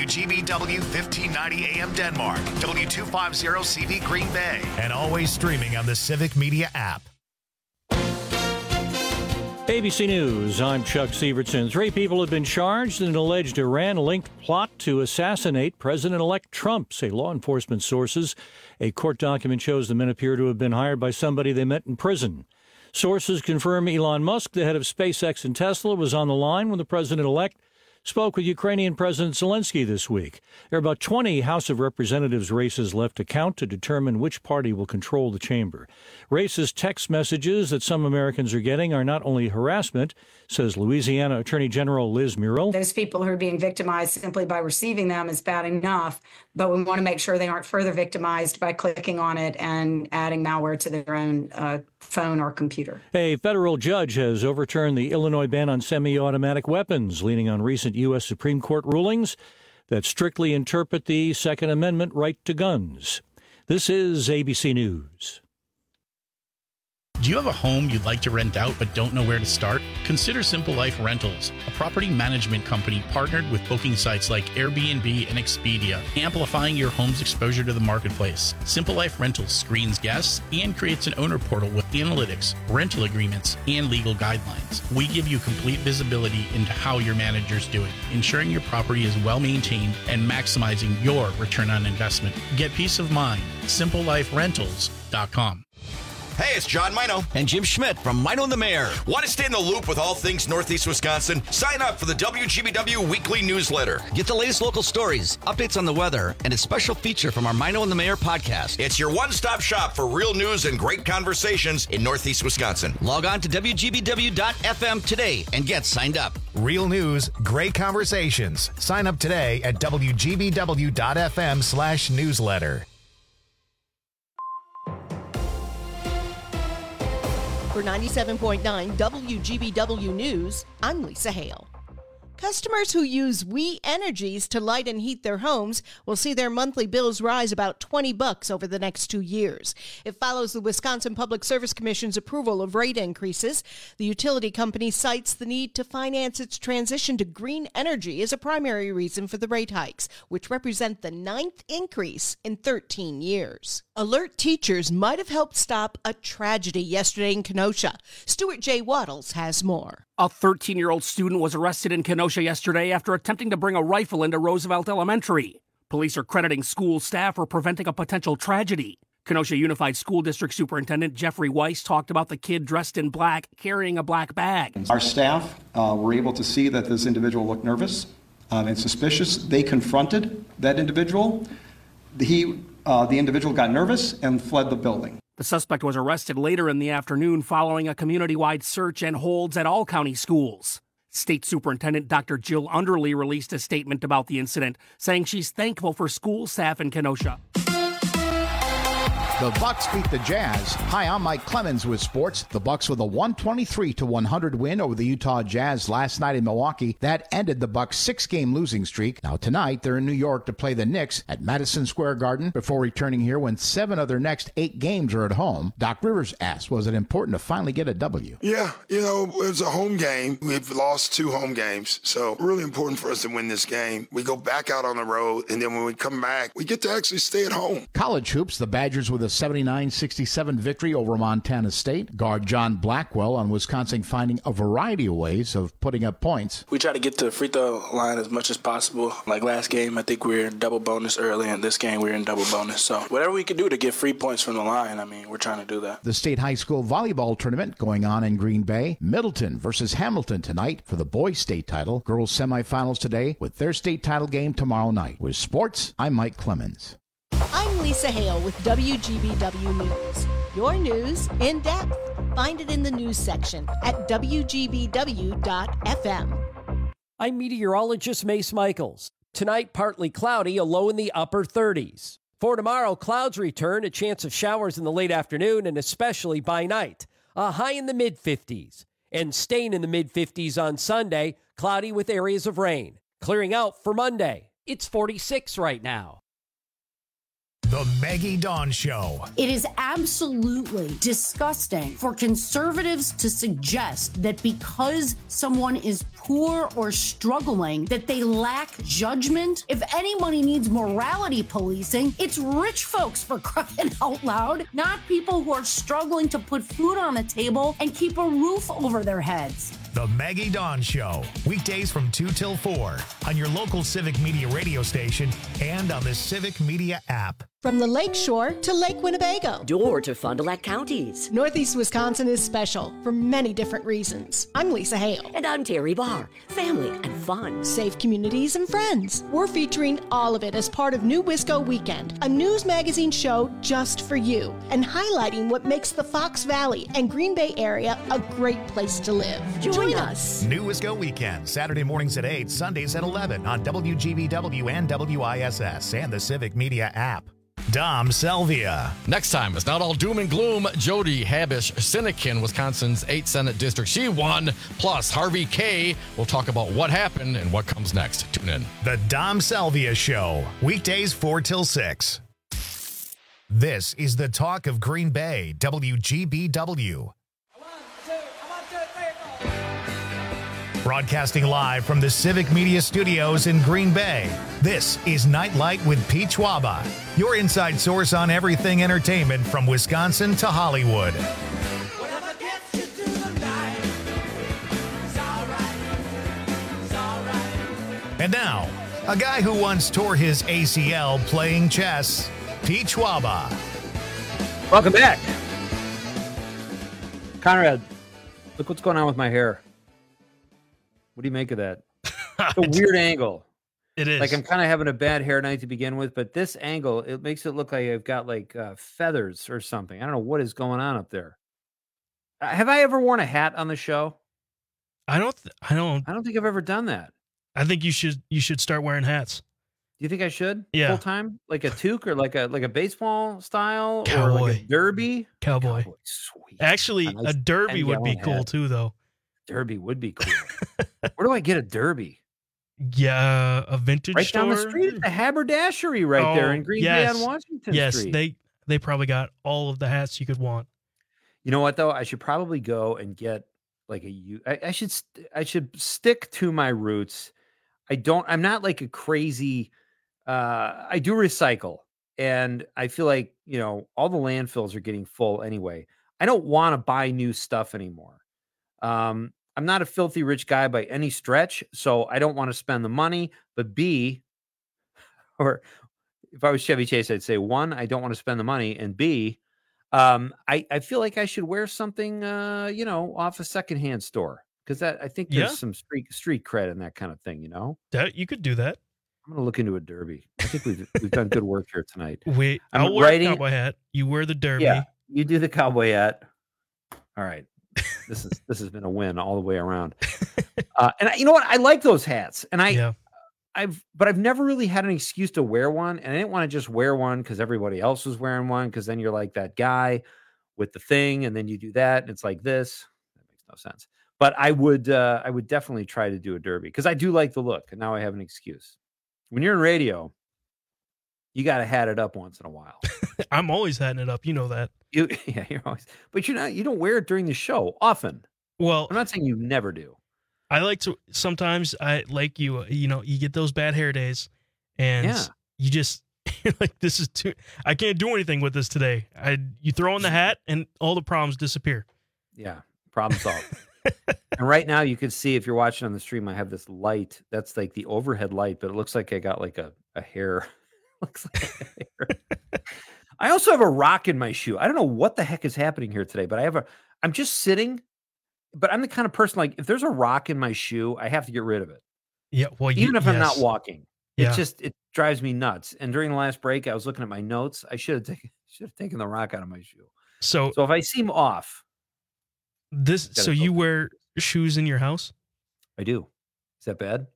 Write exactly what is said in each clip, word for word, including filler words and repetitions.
G B W fifteen ninety A M Denmark, W two fifty C V Green Bay, and always streaming on the Civic Media app. A B C News, I'm Chuck Severson. Three people have been charged in an alleged Iran-linked plot to assassinate President-elect Trump, say law enforcement sources. A court document shows the men appear to have been hired by somebody they met in prison. Sources confirm Elon Musk, the head of SpaceX and Tesla, was on the line when the president-elect spoke with Ukrainian President Zelensky this week. There are about twenty House of Representatives races left to count to determine which party will control the chamber. Racist text messages that some Americans are getting are not only harassment, says Louisiana Attorney General Liz Muriel. Those people who are being victimized simply by receiving them is bad enough, but we want to make sure they aren't further victimized by clicking on it and adding malware to their own uh, phone or computer. A federal judge has overturned the Illinois ban on semi-automatic weapons, leaning on recent U S Supreme Court rulings that strictly interpret the Second Amendment right to guns. This is A B C News. Do you have a home you'd like to rent out but don't know where to start? Consider Simple Life Rentals, a property management company partnered with booking sites like Airbnb and Expedia, amplifying your home's exposure to the marketplace. Simple Life Rentals screens guests and creates an owner portal with analytics, rental agreements, and legal guidelines. We give you complete visibility into how your manager's doing, ensuring your property is well maintained and maximizing your return on investment. Get peace of mind. simple life rentals dot com. Hey, it's John Mino. And Jim Schmidt from Mino and the Mayor. Want to stay in the loop with all things Northeast Wisconsin? Sign up for the W G B W weekly newsletter. Get the latest local stories, updates on the weather, and a special feature from our Mino and the Mayor podcast. It's your one-stop shop for real news and great conversations in Northeast Wisconsin. Log on to W G B W dot F M today and get signed up. Real news, great conversations. Sign up today at W G B W dot F M slash newsletter. For ninety-seven point nine W G B W News, I'm Lisa Hale. Customers who use We Energies to light and heat their homes will see their monthly bills rise about twenty bucks over the next two years. It follows the Wisconsin Public Service Commission's approval of rate increases. The utility company cites the need to finance its transition to green energy as a primary reason for the rate hikes, which represent the ninth increase in thirteen years. Alert teachers might have helped stop a tragedy yesterday in Kenosha. Stuart J. Waddles has more. A thirteen-year-old student was arrested in Kenosha yesterday after attempting to bring a rifle into Roosevelt Elementary. Police are crediting school staff for preventing a potential tragedy. Kenosha Unified School District Superintendent Jeffrey Weiss talked about the kid dressed in black carrying a black bag. Our staff uh, were able to see that this individual looked nervous um, and suspicious. They confronted that individual. He, uh, the individual got nervous and fled the building. The suspect was arrested later in the afternoon following a community-wide search and holds at all county schools. State Superintendent Doctor Jill Underly released a statement about the incident, saying she's thankful for school staff in Kenosha. The Bucks beat the Jazz. Hi, I'm Mike Clemens with sports. The Bucks with a one twenty-three to one hundred win over the Utah Jazz last night in Milwaukee. That ended the Bucks' six-game losing streak. Now tonight, they're in New York to play the Knicks at Madison Square Garden before returning here when seven of their next eight games are at home. Doc Rivers asked, was it important to finally get a W? Yeah, you know, it was a home game. We've lost two home games, so really important for us to win this game. We go back out on the road, and then when we come back, we get to actually stay at home. College hoops, the Badgers with a seventy-nine sixty-seven victory over Montana State. Guard John Blackwell on Wisconsin finding a variety of ways of putting up points. We try to get to the free throw line as much as possible. Like last game, I think we were in double bonus early, and this game we were in double bonus. So whatever we can do to get free points from the line, I mean, we're trying to do that. The state high school volleyball tournament going on in Green Bay. Middleton versus Hamilton tonight for the boys' state title. Girls semifinals today with their state title game tomorrow night. With sports, I'm Mike Clemens. I'm Lisa Hale with W G B W News. Your news in depth. Find it in the news section at W G B W dot F M. I'm meteorologist Mace Michaels. Tonight, partly cloudy, a low in the upper thirties. For tomorrow, clouds return, a chance of showers in the late afternoon and especially by night. A high in the mid-fifties. And staying in the mid-fifties on Sunday, cloudy with areas of rain. Clearing out for Monday. It's forty-six right now. The Maggie Dawn Show. It is absolutely disgusting for conservatives to suggest that because someone is poor or struggling, that they lack judgment. If anybody needs morality policing, it's rich folks, for crying out loud, not people who are struggling to put food on the table and keep a roof over their heads. The Maggie Dawn Show. Weekdays from two till four on your local Civic Media radio station and on the Civic Media app. From the Lake Shore to Lake Winnebago. Door to Fond du Lac counties. Northeast Wisconsin is special for many different reasons. I'm Lisa Hale. And I'm Terry Barr. Family and fun. Safe communities and friends. We're featuring all of it as part of New Wisco Weekend, a news magazine show just for you, and highlighting what makes the Fox Valley and Green Bay area a great place to live. Join, Join us. New Wisco Weekend, Saturday mornings at eight, Sundays at eleven on W G B W and W I S S and the Civic Media app. Dom Selvia. Next time, it's not all doom and gloom. Jody Habish Sinekin, Wisconsin's eighth Senate District. She won. Plus, Harvey K. will talk about what happened and what comes next. Tune in. The Dom Selvia Show. Weekdays four till six. This is the talk of Green Bay, W G B W. Broadcasting live from the Civic Media Studios in Green Bay, this is Nightlight with Pete Schwaba, your inside source on everything entertainment from Wisconsin to Hollywood. And now, a guy who once tore his A C L playing chess, Pete Schwaba. Welcome back. Conrad, look what's going on with my hair. What do you make of that? It's a weird angle. It is. Like I'm kind of having a bad hair night to begin with, but this angle, it makes it look like I've got like uh, feathers or something. I don't know what is going on up there. Uh, have I ever worn a hat on the show? I don't. Th- I don't. I don't think I've ever done that. I think you should. You should start wearing hats. Do you think I should? Yeah. Full time, like a toque or like a like a baseball style Cowboy. or like a derby. Cowboy. Cowboy. Sweet. Actually, a, a, nice derby would be cool hat. too, though. Derby would be cool. Where do I get a derby? Yeah, a vintage right store? down the street, the haberdashery right oh, there in Green yes. Bay on Washington yes, Street. Yes, they they probably got all of the hats you could want. You know what though? I should probably go and get like a. I, I should I should stick to my roots. I don't. I'm not like a crazy. Uh, I do recycle, and I feel like you know all the landfills are getting full anyway. I don't want to buy new stuff anymore. Um, I'm not a filthy rich guy by any stretch, so I don't want to spend the money. But B, or if I was Chevy Chase, I'd say one, I don't want to spend the money, and B, um, I I feel like I should wear something, uh, you know, off a secondhand store because that I think there's Yeah. some street street cred in that kind of thing, you know. That you could do that. I'm gonna look into a derby. I think we've we've done good work here tonight. Wait, I'm I'll wear writing- a cowboy hat. You wear the derby. Yeah, you do the cowboy hat. All right. This is this has been a win all the way around. Uh, and I, you know what? I like those hats, and I, Yeah. I've, but I've never really had an excuse to wear one, and I didn't want to just wear one because everybody else was wearing one. Because then you're like that guy with the thing, and then you do that, and it's like this. That makes no sense. But I would, uh, I would definitely try to do a derby because I do like the look, and now I have an excuse. When you're in radio, you got to hat it up once in a while. I'm always hatting it up. You know that. You, yeah, you're always, but you're not. You don't wear it during the show often. Well, I'm not saying you never do. I like to sometimes. I like you. You know, you get those bad hair days, and Yeah. you just you're like, this is too. I can't do anything with this today. I you throw in the hat, and all the problems disappear. Yeah, problem solved. And right now, you can see if you're watching on the stream, I have this light. That's like the overhead light, but it looks like I got like a a hair. looks like a hair. I also have a rock in my shoe. I don't know what the heck is happening here today, but I have a. I'm just sitting. But I'm the kind of person like if there's a rock in my shoe, I have to get rid of it. Yeah, well, you, Even if I'm not yes. walking, Yeah. it just it drives me nuts. And during the last break, I was looking at my notes. I should have taken should have taken the rock out of my shoe. So, So if I seem off, this. Gotta So you wear shoes in your house? I do. Is that bad?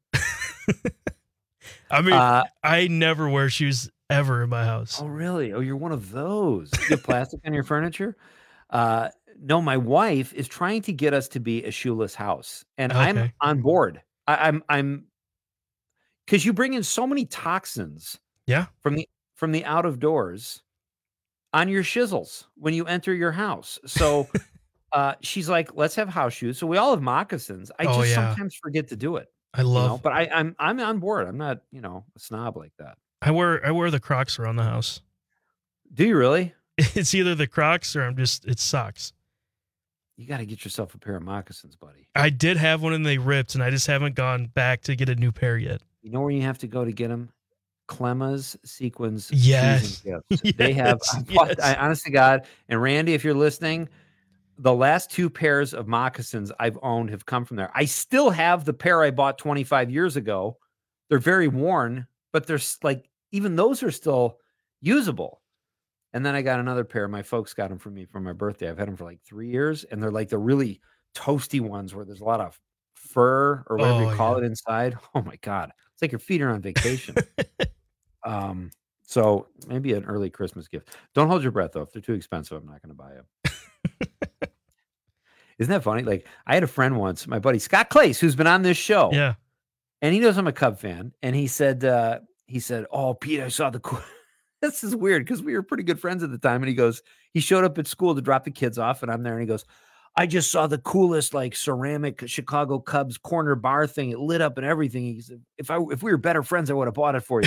I mean, Uh, I never wear shoes ever in my house. Oh, really? Oh, you're one of those. You have plastic on your furniture? Uh, no, my wife is trying to get us to be a shoeless house, and I'm Okay. on board. I, I'm, I'm, because you bring in so many toxins Yeah. from the from the out of doors on your shizzles when you enter your house. So uh, she's like, let's have house shoes. So we all have moccasins. I Oh, just yeah. sometimes forget to do it. I you love- know? But I, I'm I'm on board. I'm not, you know, a snob like that. I wear I wear the Crocs around the house. Do you really? It's either the Crocs or I'm just it's socks. You got to get yourself a pair of moccasins, buddy. I did have one and they ripped, and I just haven't gone back to get a new pair yet. You know where you have to go to get them? Clemma's Sequins. Yes. Shoes and Gifts. They have, Yes, I bought- yes. I, honest to God, and Randy, if you're listening, the last two pairs of moccasins I've owned have come from there. I still have the pair I bought twenty-five years ago. They're very worn, but they're s- like, even those are still usable. And then I got another pair. My folks got them for me for my birthday. I've had them for like three years, and they're like the really toasty ones where there's a lot of fur or whatever Oh, you call yeah. it inside. Oh my God. It's like your feet are on vacation. um, so maybe an early Christmas gift. Don't hold your breath though. If they're too expensive, I'm not going to buy them. Isn't that funny? Like I had a friend once, my buddy Scott Clace, who's been on this show. Yeah. And he knows I'm a Cub fan. And he said, uh, he said, oh, Pete, I saw the cool. This is weird because we were pretty good friends at the time. And he goes, he showed up at school to drop the kids off. And I'm there and he goes, I just saw the coolest like ceramic Chicago Cubs corner bar thing. It lit up and everything. He said, if I, if we were better friends, I would have bought it for you.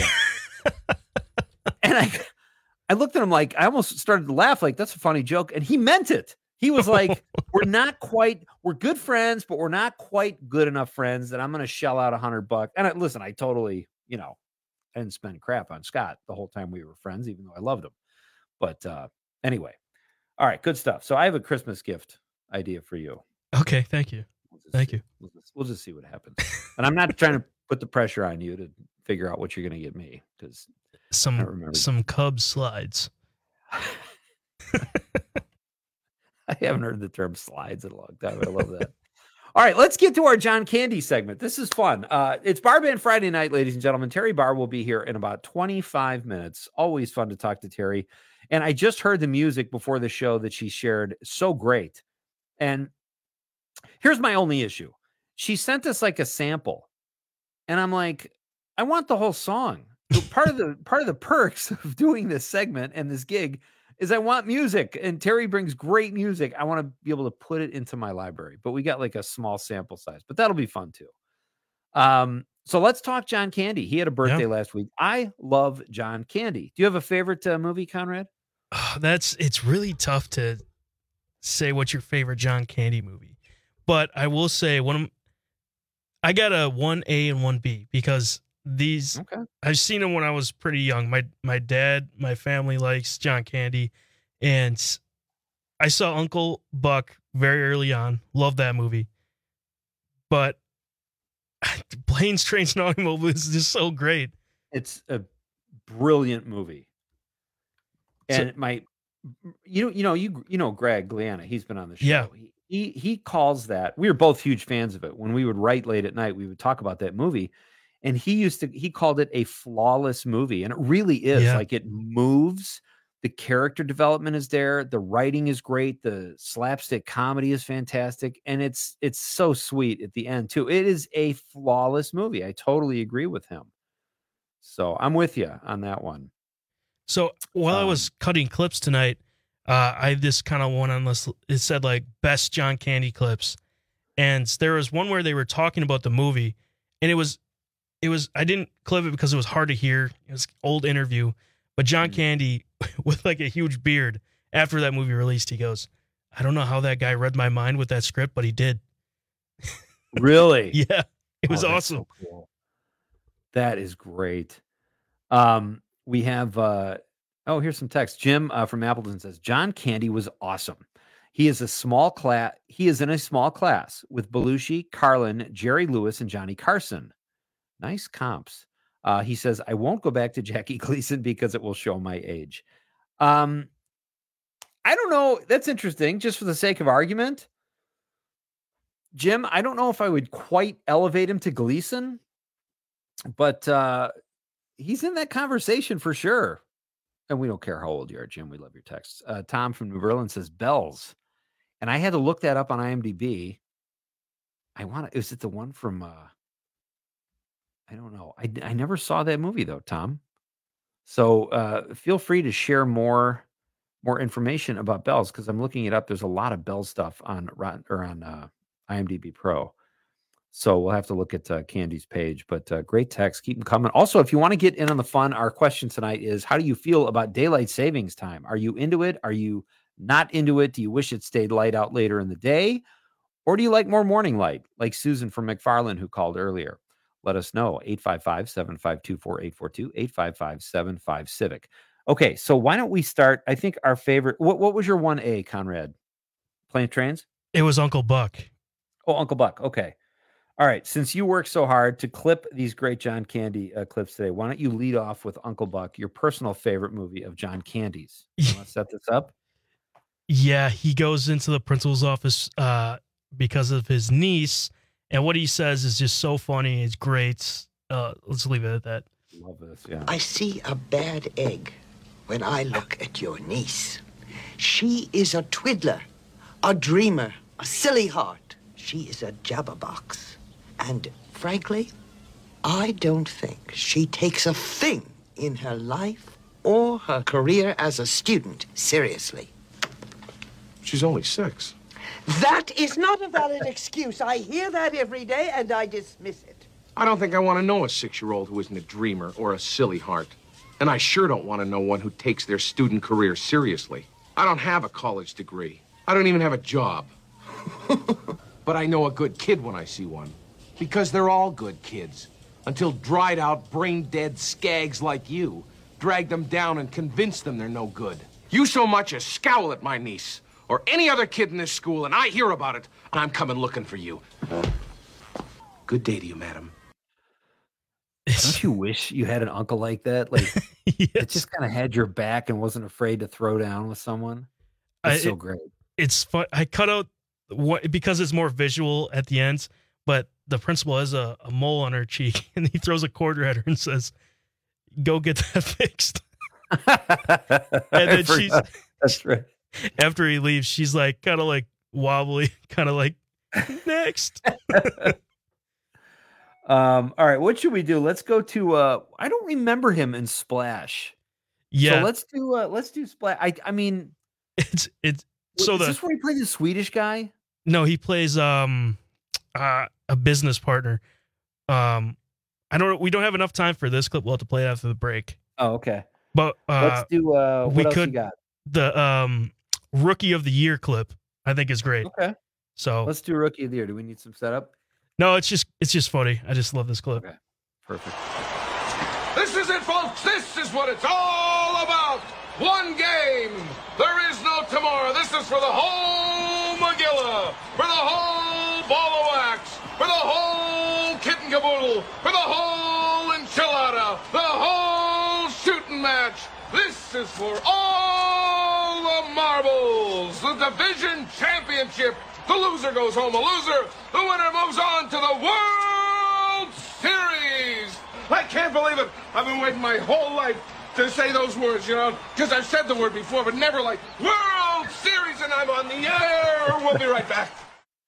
And I, I looked at him like, I almost started to laugh. Like, that's a funny joke. And he meant it. He was like, we're not quite, we're good friends, but we're not quite good enough friends that I'm going to shell out a hundred bucks. And I, listen, I totally, you know, I didn't spend crap on Scott the whole time we were friends, even though I loved him. But uh, anyway, all right, good stuff. So I have a Christmas gift idea for you. Okay, thank you. Thank you. We'll just, we'll just see what happens. And I'm not trying to put the pressure on you to figure out what you're going to get me because Some some Cub slides. I haven't heard the term slides in a long time. I love that. All right, let's get to our John Candy segment. This is fun. Uh, it's Bar Band Friday night, ladies and gentlemen. Terry Barr will be here in about twenty-five minutes. Always fun to talk to Terry. And I just heard the music before the show that she shared. So great. And here's my only issue. She sent us like a sample. And I'm like, I want the whole song. So part of the part of the perks of doing this segment and this gig is I want music, and Terry brings great music. I want to be able to put it into my library, but we got like a small sample size, but that'll be fun too. Um, so let's talk John Candy. He had a birthday Yeah. last week. I love John Candy. Do you have a favorite uh, movie, Conrad? That's it's really tough to say what's your favorite John Candy movie, but I will say one of I got a one A and one B because these okay. I've seen them when I was pretty young. My my dad, my family likes John Candy, and I saw Uncle Buck very early on. Love that movie, but Planes, Trains, and Automobiles is just so great. It's a brilliant movie. And So- my, you know, you know, you you know, Greg Gliana, he's been on the show. Yeah. He, he he calls that. We were both huge fans of it. When we would write late at night, we would talk about that movie, and he used to he called it a flawless movie, and it really is. Yeah. Like it moves. The character development is there. The writing is great. The slapstick comedy is fantastic, and it's it's so sweet at the end too. It is a flawless movie. I totally agree with him. So I'm with you on that one. So while I was cutting clips tonight, uh, I have this kind of one on this. It said like best John Candy clips, and there was one where they were talking about the movie, and it was, it was I didn't clip it because it was hard to hear. It was an old interview, but John Candy with like a huge beard after that movie released, he goes, "I don't know how that guy read my mind with that script, but he did." Really? Yeah, it was Oh, that's awesome. so cool. That is great. Um, we have, uh, oh, here's some text. Jim uh, from Appleton says, John Candy was awesome. He is a small class. He is in a small class with Belushi, Carlin, Jerry Lewis, and Johnny Carson. Nice comps. Uh, he says, I won't go back to Jackie Gleason because it will show my age. Um, I don't know. That's interesting. Just for the sake of argument, Jim, I don't know if I would quite elevate him to Gleason, but uh, he's in that conversation for sure. And we don't care how old you are, Jim. We love your texts. Uh, Tom from New Berlin says Bells. And I had to look that up on IMDb. I want to, is it the one from, uh, I don't know. I, I never saw that movie though, Tom. So uh, feel free to share more more information about bells, because I'm looking it up. There's a lot of bell stuff on or on uh, IMDb Pro. So we'll have to look at uh, Candy's page. But uh, great text. Keep them coming. Also, if you want to get in on the fun, our question tonight is, how do you feel about daylight savings time? Are you into it? Are you not into it? Do you wish it stayed light out later in the day? Or do you like more morning light, like Susan from McFarland who called earlier? Let us know. eight five five, seven five two, four eight four two, eight five five, seven five, Civic. Okay, so why don't we start? I think our favorite, what, what was your one A, Conrad? Playing trains? It was Uncle Buck. Oh, Uncle Buck. Okay. All right. Since you work so hard to clip these great John Candy uh, clips today, why don't you lead off with Uncle Buck, your personal favorite movie of John Candy's? You want to set this up? Yeah, he goes into the principal's office uh, because of his niece, and what he says is just so funny. It's great. Uh, let's leave it at that. Love this, yeah. I see a bad egg when I look at your niece. She is a twiddler, a dreamer, a silly heart. She is a jabberbox. And frankly, I don't think she takes a thing in her life or her career as a student seriously. She's only six. That is not a valid excuse. I hear that every day, and I dismiss it. I don't think I want to know a six-year-old who isn't a dreamer or a silly heart. And I sure don't want to know one who takes their student career seriously. I don't have a college degree. I don't even have a job. But I know a good kid when I see one. Because they're all good kids. Until dried-out, brain-dead skags like you drag them down and convince them they're no good. You so much as scowl at my niece or any other kid in this school, and I hear about it, and I'm coming looking for you. Good day to you, madam. Don't you wish you had an uncle like that? Like, yes. It just kind of had your back and wasn't afraid to throw down with someone. It's so it, great. It's fun. I cut out what because it's more visual at the end, but the principal has a, a mole on her cheek, and he throws a quarter at her and says, "Go get that fixed." And then she's that's right. After he leaves, she's like kind of like wobbly, kind of like next. Um, all right, what should we do? Let's go to uh I don't remember him in Splash. Yeah. So let's do uh let's do Splash. I I mean it's it's so is the this where he plays the Swedish guy? No, he plays um uh a business partner. Um I don't we don't have enough time for this clip. We'll have to play it after the break. Oh, okay. But uh let's do uh what we else could you got? The um Rookie of the Year clip, I think is great. Okay. So let's do Rookie of the Year. Do we need some setup? No, it's just it's just funny. I just love this clip. Okay. Perfect. This is it, folks. This is what it's all about. One game. There is no tomorrow. This is for the whole Magilla, for the whole ball of wax, for the whole kit and caboodle, for the whole enchilada, the whole shooting match. This is for all the marbles. The division championship. The loser goes home a loser. The winner moves on to the World Series. I can't believe it. I've been waiting my whole life to say those words, you know, because I've said the word before, but never like World Series, and I'm on the air. We'll be right back.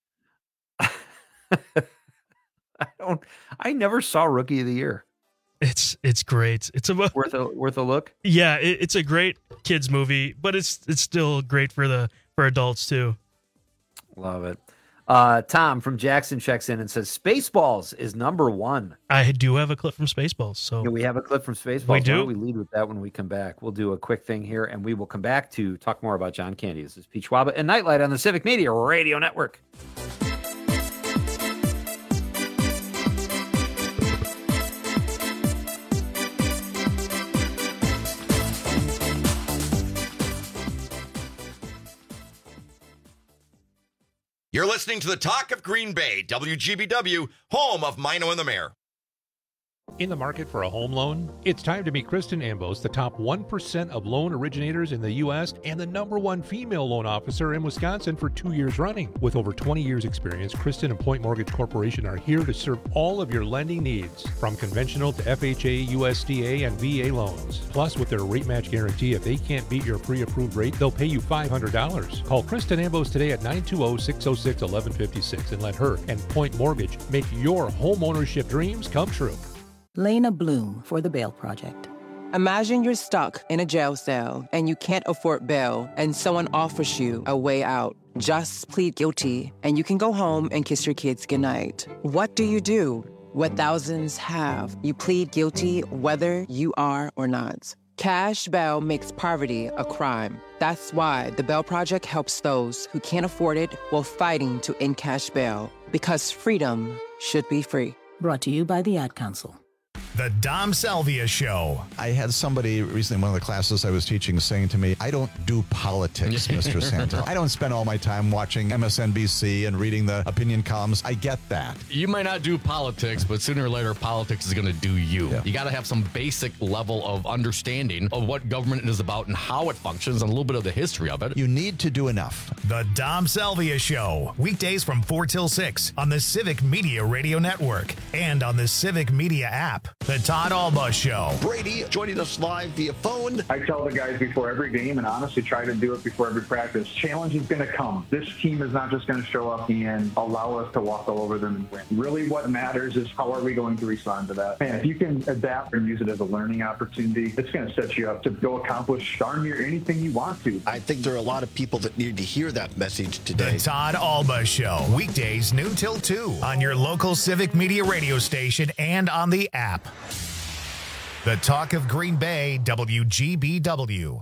I don't. I never saw Rookie of the Year. It's it's great. It's about worth a worth a look. Yeah, it, it's a great kids movie, but it's it's still great for the for adults too. Love it. Uh, Tom from Jackson checks in and says Spaceballs is number one. I do have a clip from Spaceballs. So yeah, we have a clip from Spaceballs. We do. Why don't we lead with that when we come back? We'll do a quick thing here, and we will come back to talk more about John Candy. This is Pete Schwaba and Nightlight on the Civic Media Radio Network. You're listening to the Talk of Green Bay, W G B W, home of Mino and the Mayor. In the market for a home loan? It's time to meet Kristen Ambos, the top one percent of loan originators in the U S and the number one female loan officer in Wisconsin for two years running. With over twenty years experience, Kristen and Point Mortgage Corporation are here to serve all of your lending needs, from conventional to F H A, U S D A, and V A loans. Plus, with their rate match guarantee, if they can't beat your pre-approved rate, they'll pay you five hundred dollars. Call Kristen Ambos today at nine two zero, six zero six, one one five six and let her and Point Mortgage make your home ownership dreams come true. Lena Bloom for the Bail Project. Imagine you're stuck in a jail cell and you can't afford bail and someone offers you a way out. Just plead guilty and you can go home and kiss your kids goodnight. What do you do? What thousands have. You plead guilty whether you are or not. Cash bail makes poverty a crime. That's why the Bail Project helps those who can't afford it while fighting to end cash bail. Because freedom should be free. Brought to you by the Ad Council. The Dom Salvia Show. I had somebody recently in one of the classes I was teaching saying to me, I don't do politics, Mister Santel. I don't spend all my time watching M S N B C and reading the opinion columns. I get that. You might not do politics, but sooner or later, politics is going to do you. Yeah. You got to have some basic level of understanding of what government is about and how it functions and a little bit of the history of it. You need to do enough. The Dom Salvia Show. Weekdays from four till six on the Civic Media Radio Network and on the Civic Media app. The Todd Alba Show. Brady joining us live via phone. I tell the guys before every game, and honestly try to do it before every practice, challenge is going to come. This team is not just going to show up and allow us to walk all over them and win. Really what matters is how are we going to respond to that. And if you can adapt and use it as a learning opportunity, it's going to set you up to go accomplish darn near anything you want to. I think there are a lot of people that need to hear that message today. The Todd Alba Show. Weekdays noon till two on your local Civic Media radio station and on the app. The Talk of Green Bay, W G B W.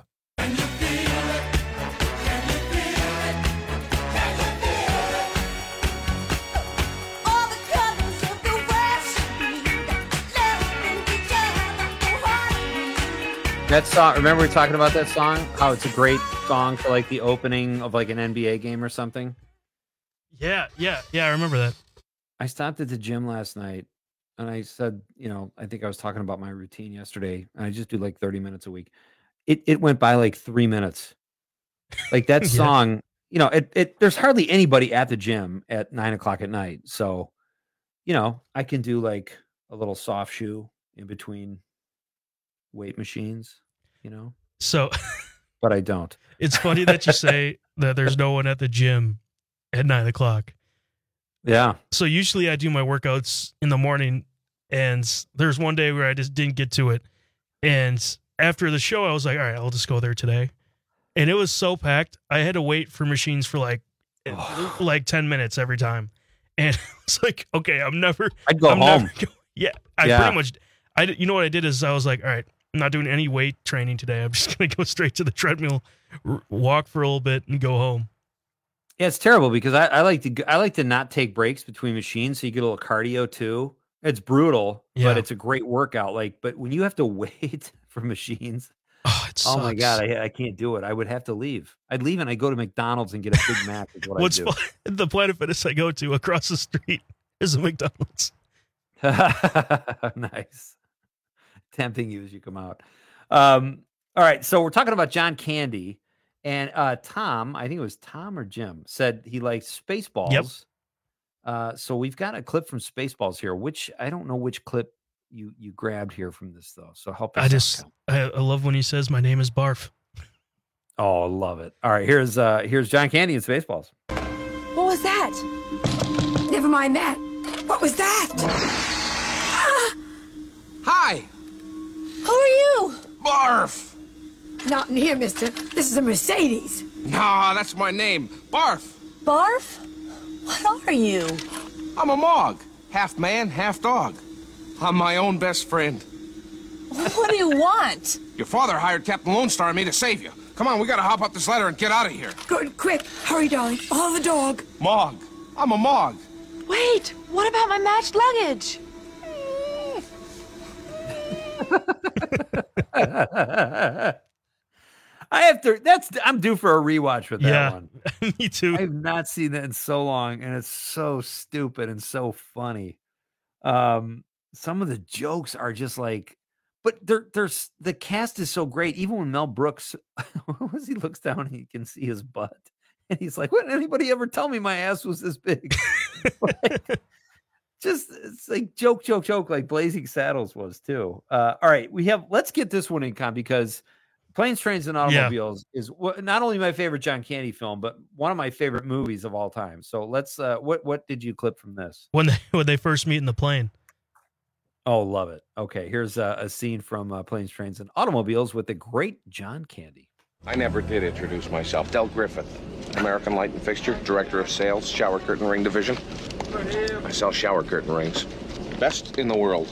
That song, remember we were talking about that song? How it's a great song for like the opening of like an N B A game or something? Yeah, yeah, yeah, I remember that. I stopped at the gym last night and I said, you know, I think I was talking about my routine yesterday. And I just do like thirty minutes a week. It it went by like three minutes. Like that song, yeah. you know, it, it there's hardly anybody at the gym at nine o'clock at night. So, you know, I can do like a little soft shoe in between weight machines, you know? So, but I don't. It's funny that you say that there's no one at the gym at nine o'clock. Yeah. So usually I do my workouts in the morning, and there's one day where I just didn't get to it. And after the show, I was like, all right, I'll just go there today. And it was so packed. I had to wait for machines for like, oh. like ten minutes every time. And it's like, okay, I'm never, I'd go I'm home. Never go, yeah. I yeah. pretty much, I, you know what I did is I was like, all right, I'm not doing any weight training today. I'm just going to go straight to the treadmill, r- walk for a little bit and go home. Yeah, it's terrible because I, I like to I like to not take breaks between machines, so you get a little cardio too. It's brutal, yeah. but it's a great workout. Like, but when you have to wait for machines, oh, it oh my god, I, I can't do it. I would have to leave. I'd leave and I go to McDonald's and get a Big Mac. Is what What's I do. Fun, the Planet Fitness I go to across the street is a McDonald's. Nice, tempting you as you come out. Um, all right, so we're talking about John Candy. And uh, Tom, I think it was Tom or Jim, said he likes Spaceballs. Yep. Uh, so we've got a clip from Spaceballs here, which I don't know which clip you you grabbed here from this, though. So help us I just, out. I, I love when he says, my name is Barf. Oh, I love it. All right, here's uh, here's John Candy and Spaceballs. What was that? Never mind that. What was that? Hi. Who are you? Barf. Not in here, mister. This is a Mercedes. Nah, that's my name. Barf. Barf? What are you? I'm a Mog. Half man, half dog. I'm my own best friend. What do you want? Your father hired Captain Lone Star and me to save you. Come on, we gotta hop up this ladder and get out of here. Good, quick. Hurry, darling. Follow the dog. Mog. I'm a Mog. Wait, what about my matched luggage? I have to. That's. I'm due for a rewatch with that yeah, one. Me too. I have not seen that in so long, and it's so stupid and so funny. Um, some of the jokes are just like, but there, there's the cast is so great. Even when Mel Brooks, as he looks down, and he can see his butt, and he's like, "Wouldn't anybody ever tell me my ass was this big?" Like, just it's like joke, joke, joke, like Blazing Saddles was too. Uh, all right, we have. Let's get this one in, Con, because Planes, Trains, and Automobiles yeah. is w- not only my favorite John Candy film, but one of my favorite movies of all time. So let's. Uh, what what did you clip from this? When they when they first meet in the plane. Oh, love it. Okay, here's a, a scene from uh, Planes, Trains, and Automobiles with the great John Candy. I never did introduce myself. Del Griffith, American Light and Fixture, Director of Sales, Shower Curtain Ring Division. I sell shower curtain rings. Best in the world.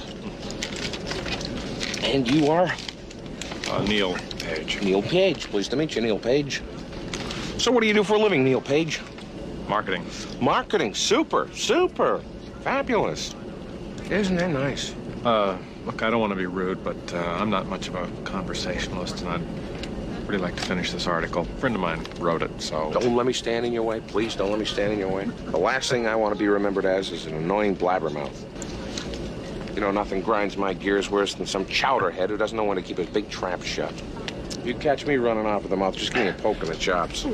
And you are? Uh, Neil Page. Neil Page. Pleased to meet you, Neil Page. So what do you do for a living, Neil Page? Marketing. Marketing. Super, super. Fabulous. Isn't that nice? Uh, look, I don't want to be rude, but uh, I'm not much of a conversationalist, and I'd really like to finish this article. A friend of mine wrote it, so... Don't let me stand in your way. Please don't let me stand in your way. The last thing I want to be remembered as is an annoying blabbermouth. You know, nothing grinds my gears worse than some chowderhead who doesn't know when to keep his big trap shut. If you catch me running off at the mouth, just give me a poke in the chops.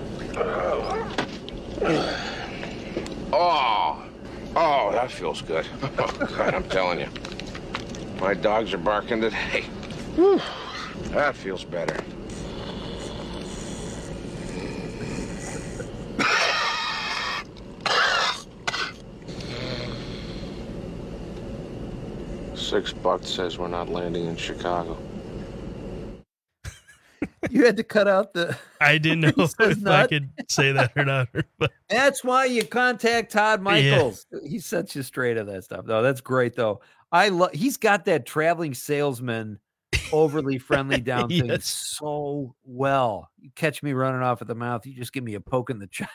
Oh, oh, that feels good. Oh, God, I'm telling you. My dogs are barking today. Whew, that feels better. Six bucks says we're not landing in Chicago. You had to cut out the... I didn't know if not. I could say that or not. But that's why you contact Todd Michaels. Yeah. He sets you straight on that stuff. No, that's great, though. I love. He's got that traveling salesman, overly friendly down yes. thing so well. You catch me running off at the mouth, you just give me a poke in the chops.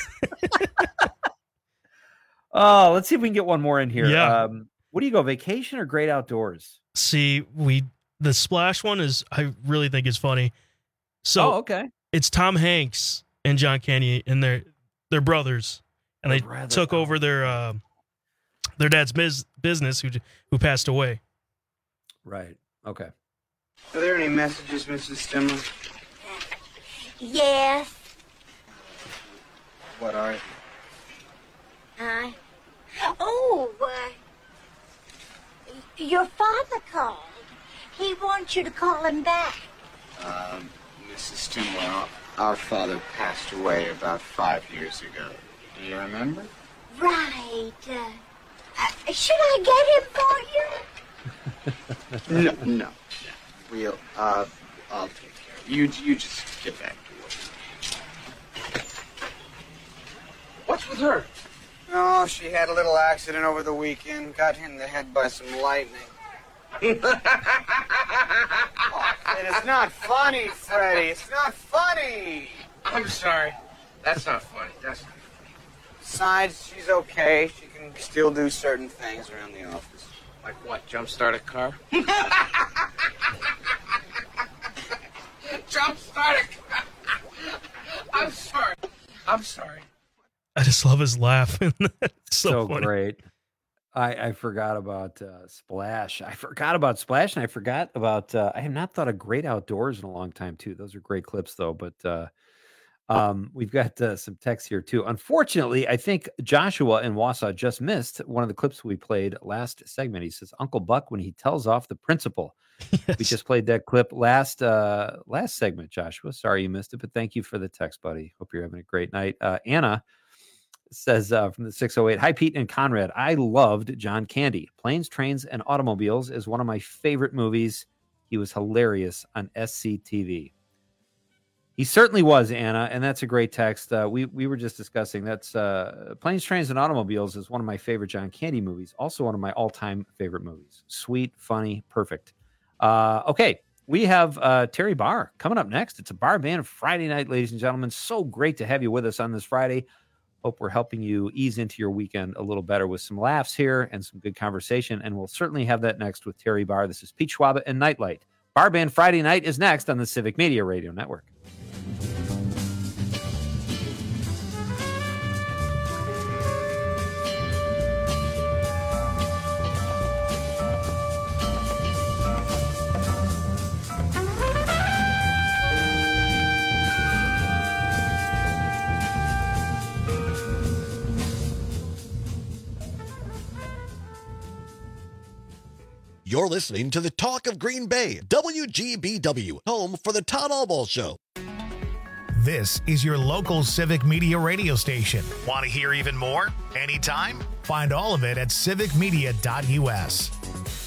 Oh, let's see if we can get one more in here. Yeah. Um, what do you go, vacation or great outdoors? See, we the Splash one is I really think is funny. So oh, okay. It's Tom Hanks and John Candy, and they're they're brothers, and they took over their uh, their dad's biz, business who who passed away. Right. Okay. Are there any messages, Missus Stimler? Yes. What are they? Hi. Oh, uh, your father called. He wants you to call him back. Um, Missus Stimler, our father passed away about five years ago. Do you remember? Right. Uh, uh, should I get him for you? no, no, no. We'll, uh, I'll take care of you. You just get back to work. What's with her? Oh, she had a little accident over the weekend. Got hit in the head by some lightning. Oh, it's not funny, Freddie. It's not funny. I'm sorry. That's not funny. That's not funny. Besides, she's okay. She can still do certain things around the office. Like what? Jumpstart a car? Jumpstart a car? I'm sorry. I'm sorry. I just love his laugh. so so great. I, I forgot about uh, Splash. I forgot about Splash, and I forgot about. Uh, I have not thought of Great Outdoors in a long time too. Those are great clips, though. But uh, um, we've got uh, some text here too. Unfortunately, I think Joshua in Wausau just missed one of the clips we played last segment. He says Uncle Buck when he tells off the principal. Yes. We just played that clip last uh, last segment. Joshua, sorry you missed it, but thank you for the text, buddy. Hope you're having a great night. Uh, Anna says uh, from the six oh eight, hi, Pete and Conrad. I loved John Candy. Planes, Trains, and Automobiles is one of my favorite movies. He was hilarious on S C T V. He certainly was, Anna, and that's a great text. Uh, we we were just discussing that's uh, Planes, Trains, and Automobiles is one of my favorite John Candy movies. Also one of my all-time favorite movies. Sweet, funny, perfect. Uh, okay, we have uh, Terry Barr coming up next. It's a Bar Band Friday night, ladies and gentlemen. So great to have you with us on this Friday. Hope we're helping you ease into your weekend a little better with some laughs here and some good conversation. And we'll certainly have that next with Terry Barr. This is Pete Schwaba and Nightlight. Bar Band Friday night is next on the Civic Media Radio Network. You're listening to the Talk of Green Bay, W G B W, home for the Todd Albaugh Show. This is your local Civic Media radio station. Want to hear even more? Anytime? Find all of it at civic media dot U S.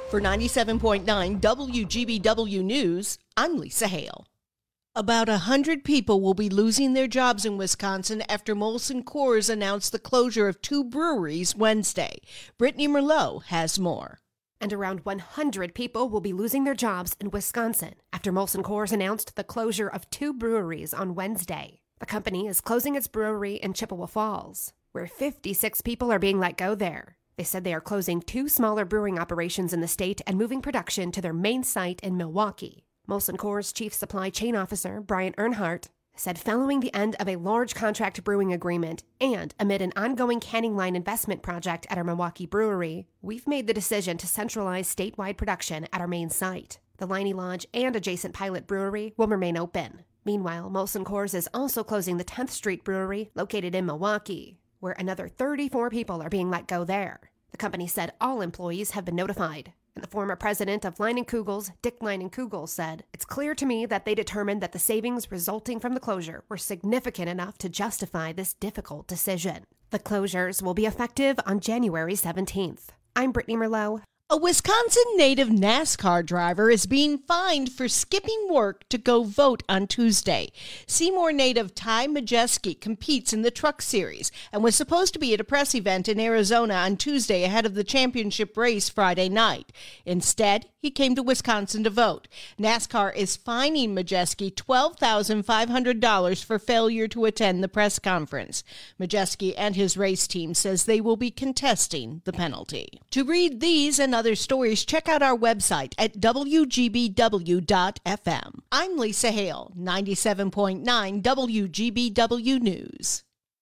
For ninety-seven point nine W G B W News, I'm Lisa Hale. About one hundred people will be losing their jobs in Wisconsin after Molson Coors announced the closure of two breweries Wednesday. Brittany Merlot has more. And around one hundred people will be losing their jobs in Wisconsin after Molson Coors announced the closure of two breweries on Wednesday. The company is closing its brewery in Chippewa Falls, where fifty-six people are being let go there. They said they are closing two smaller brewing operations in the state and moving production to their main site in Milwaukee. Molson Coors Chief Supply Chain Officer Brian Earnhardt said following the end of a large contract brewing agreement and amid an ongoing canning line investment project at our Milwaukee brewery, we've made the decision to centralize statewide production at our main site. The Leinie Lodge and adjacent Pilot Brewery will remain open. Meanwhile, Molson Coors is also closing the tenth Street Brewery located in Milwaukee, where another thirty-four people are being let go there. The company said all employees have been notified. And the former president of Leinenkugels, Dick Leinenkugel, said, "It's clear to me that they determined that the savings resulting from the closure were significant enough to justify this difficult decision." The closures will be effective on January seventeenth. I'm Brittany Merlot. A Wisconsin native NASCAR driver is being fined for skipping work to go vote on Tuesday. Seymour native Ty Majeski competes in the Truck Series and was supposed to be at a press event in Arizona on Tuesday ahead of the championship race Friday night. Instead, he came to Wisconsin to vote. NASCAR is fining Majeski twelve thousand five hundred dollars for failure to attend the press conference. Majeski and his race team says they will be contesting the penalty. To read these and other stories, check out our website at W G B W dot F M. I'm Lisa Hale, ninety-seven point nine W G B W News.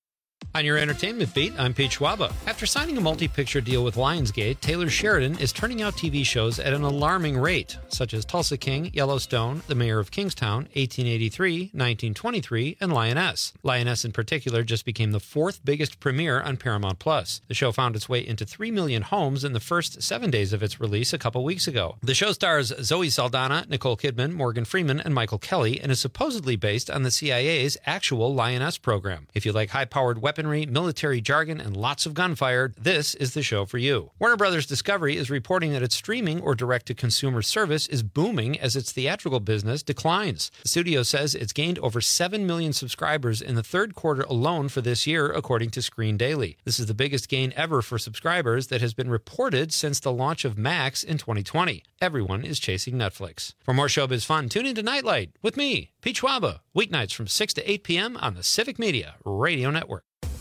On your entertainment beat, I'm Pete Schwaba. After signing a multi-picture deal with Lionsgate, Taylor Sheridan is turning out T V shows at an alarming rate, such as Tulsa King, Yellowstone, The Mayor of Kingstown, eighteen eighty-three, nineteen twenty-three, and Lioness. Lioness in particular just became the fourth biggest premiere on Paramount Plus. The show found its way into three million homes in the first seven days of its release a couple weeks ago. The show stars Zoe Saldana, Nicole Kidman, Morgan Freeman, and Michael Kelly, and is supposedly based on the C I A's actual Lioness program. If you like high-powered weaponry, military jargon, and lots of gunfire, this is the show for you. Warner Brothers Discovery is reporting that its streaming or direct-to-consumer service is booming as its theatrical business declines. The studio says it's gained over seven million subscribers in the third quarter alone for this year, according to Screen Daily. This is the biggest gain ever for subscribers that has been reported since the launch of Max in twenty twenty. Everyone is chasing Netflix. For more showbiz fun, tune into Nightlight with me, Pete Schwaba, weeknights from six to eight p.m. on the Civic Media Radio Network.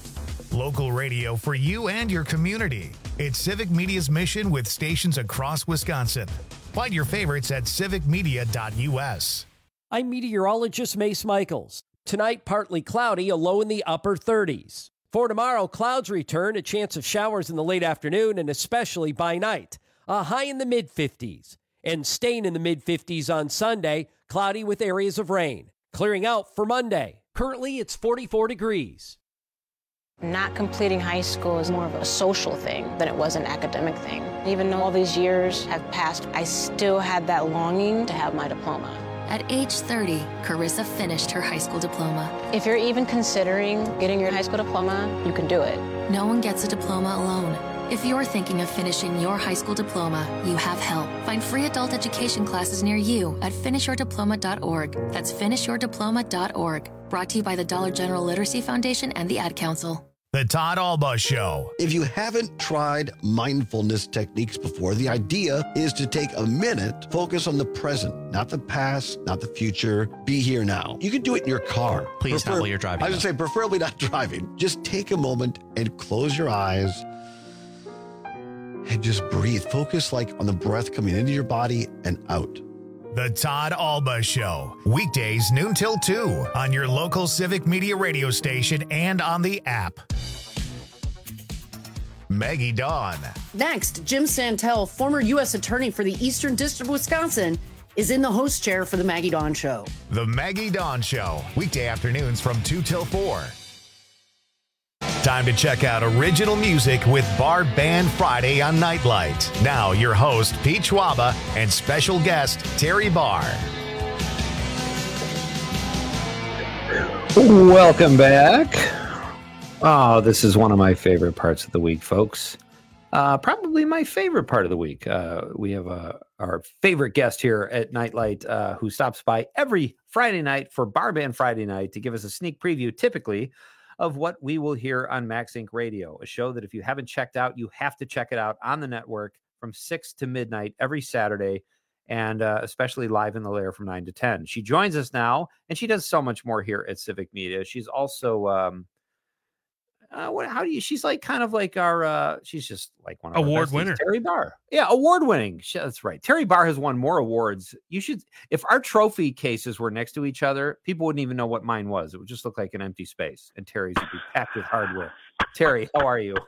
Local radio for you and your community. It's Civic Media's mission with stations across Wisconsin. Find your favorites at civic media dot U S. I'm meteorologist Mace Michaels. Tonight, partly cloudy, a low in the upper thirties. For tomorrow, clouds return, a chance of showers in the late afternoon and especially by night. A high in the mid-fifties. And staying in the mid-fifties on Sunday, cloudy with areas of rain. Clearing out for Monday. Currently, it's forty-four degrees. Not completing high school is more of a social thing than it was an academic thing. Even though all these years have passed, I still had that longing to have my diploma. At age thirty, Carissa finished her high school diploma. If you're even considering getting your high school diploma, you can do it. No one gets a diploma alone. If you're thinking of finishing your high school diploma, you have help. Find free adult education classes near you at finish your diploma dot org. That's finish your diploma dot org. Brought to you by the Dollar General Literacy Foundation and the Ad Council. The Todd Alba Show. If you haven't tried mindfulness techniques before, the idea is to take a minute, focus on the present, not the past, not the future. Be here now. You can do it in your car. Please Prefer- not while you're driving. I would say preferably not driving. Just take a moment and close your eyes and just breathe. Focus like on the breath coming into your body and out. The Todd Alba Show. Weekdays noon till two on your local Civic Media radio station and on the app. Maggie Dawn. Next, Jim Santel, former U S attorney for the Eastern District of Wisconsin, is in the host chair for the Maggie Dawn Show. The Maggie Dawn Show. Weekday afternoons from two till four. Time to check out original music with Bar Band Friday on Nightlight. Now, your host, Pete Schwaba, and special guest, Terry Barr. Welcome back. Oh, this is one of my favorite parts of the week, folks. Uh, probably my favorite part of the week. Uh, we have uh, our favorite guest here at Nightlight uh, who stops by every Friday night for Bar Band Friday Night to give us a sneak preview, typically, of what we will hear on Max Inc Radio, a show that if you haven't checked out, you have to check it out on the network from six to midnight every Saturday, and uh, especially live in the lair from nine to ten. She joins us now, and she does so much more here at Civic Media. She's also... Um, Uh, what? How do you? She's like kind of like our. Uh, she's just like one of award our winner, Terry Barr. Yeah, award winning. She, that's right. Terry Barr has won more awards. You should. If our trophy cases were next to each other, people wouldn't even know what mine was. It would just look like an empty space, and Terry's would be packed with hardware. Terry, how are you?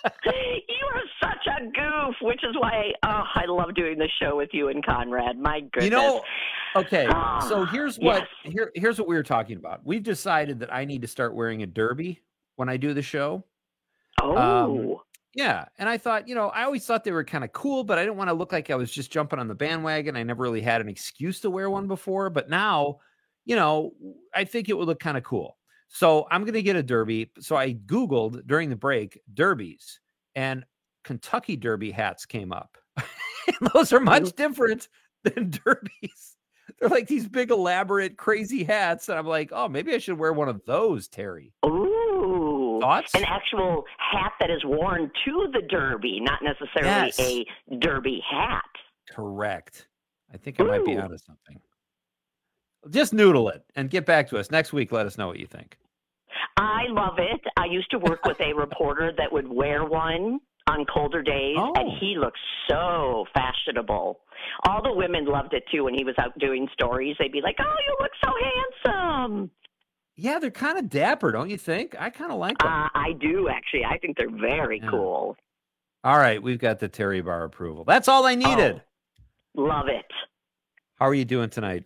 You are such a goof, which is why oh, I love doing the show with you and Conrad. My goodness. You know. Okay, oh, so here's what yes. here here's what we were talking about. We've decided that I need to start wearing a derby when I do the show. Oh, um, yeah. And I thought, you know, I always thought they were kind of cool, but I didn't want to look like I was just jumping on the bandwagon. I never really had an excuse to wear one before, but now, you know, I think it would look kind of cool. So I'm going to get a derby. So I Googled during the break derbies, and Kentucky Derby hats came up. And those are much different than derbies. They're like these big, elaborate, crazy hats. And I'm like, oh, maybe I should wear one of those, Terry. Ooh. Thoughts? An actual hat that is worn to the derby, not necessarily Yes. a derby hat. Correct. I think I might be Ooh. onto something. Just noodle it and get back to us. Next week, let us know what you think. I love it. I used to work with a reporter that would wear one on colder days, Oh. and he looked so fashionable. All the women loved it, too, when he was out doing stories. They'd be like, oh, you look so handsome. Yeah, they're kind of dapper, don't you think? I kind of like them. Uh, I do, actually. I think they're very Yeah. cool. All right, we've got the Terry Barr approval. That's all I needed. Oh, love it. How are you doing tonight?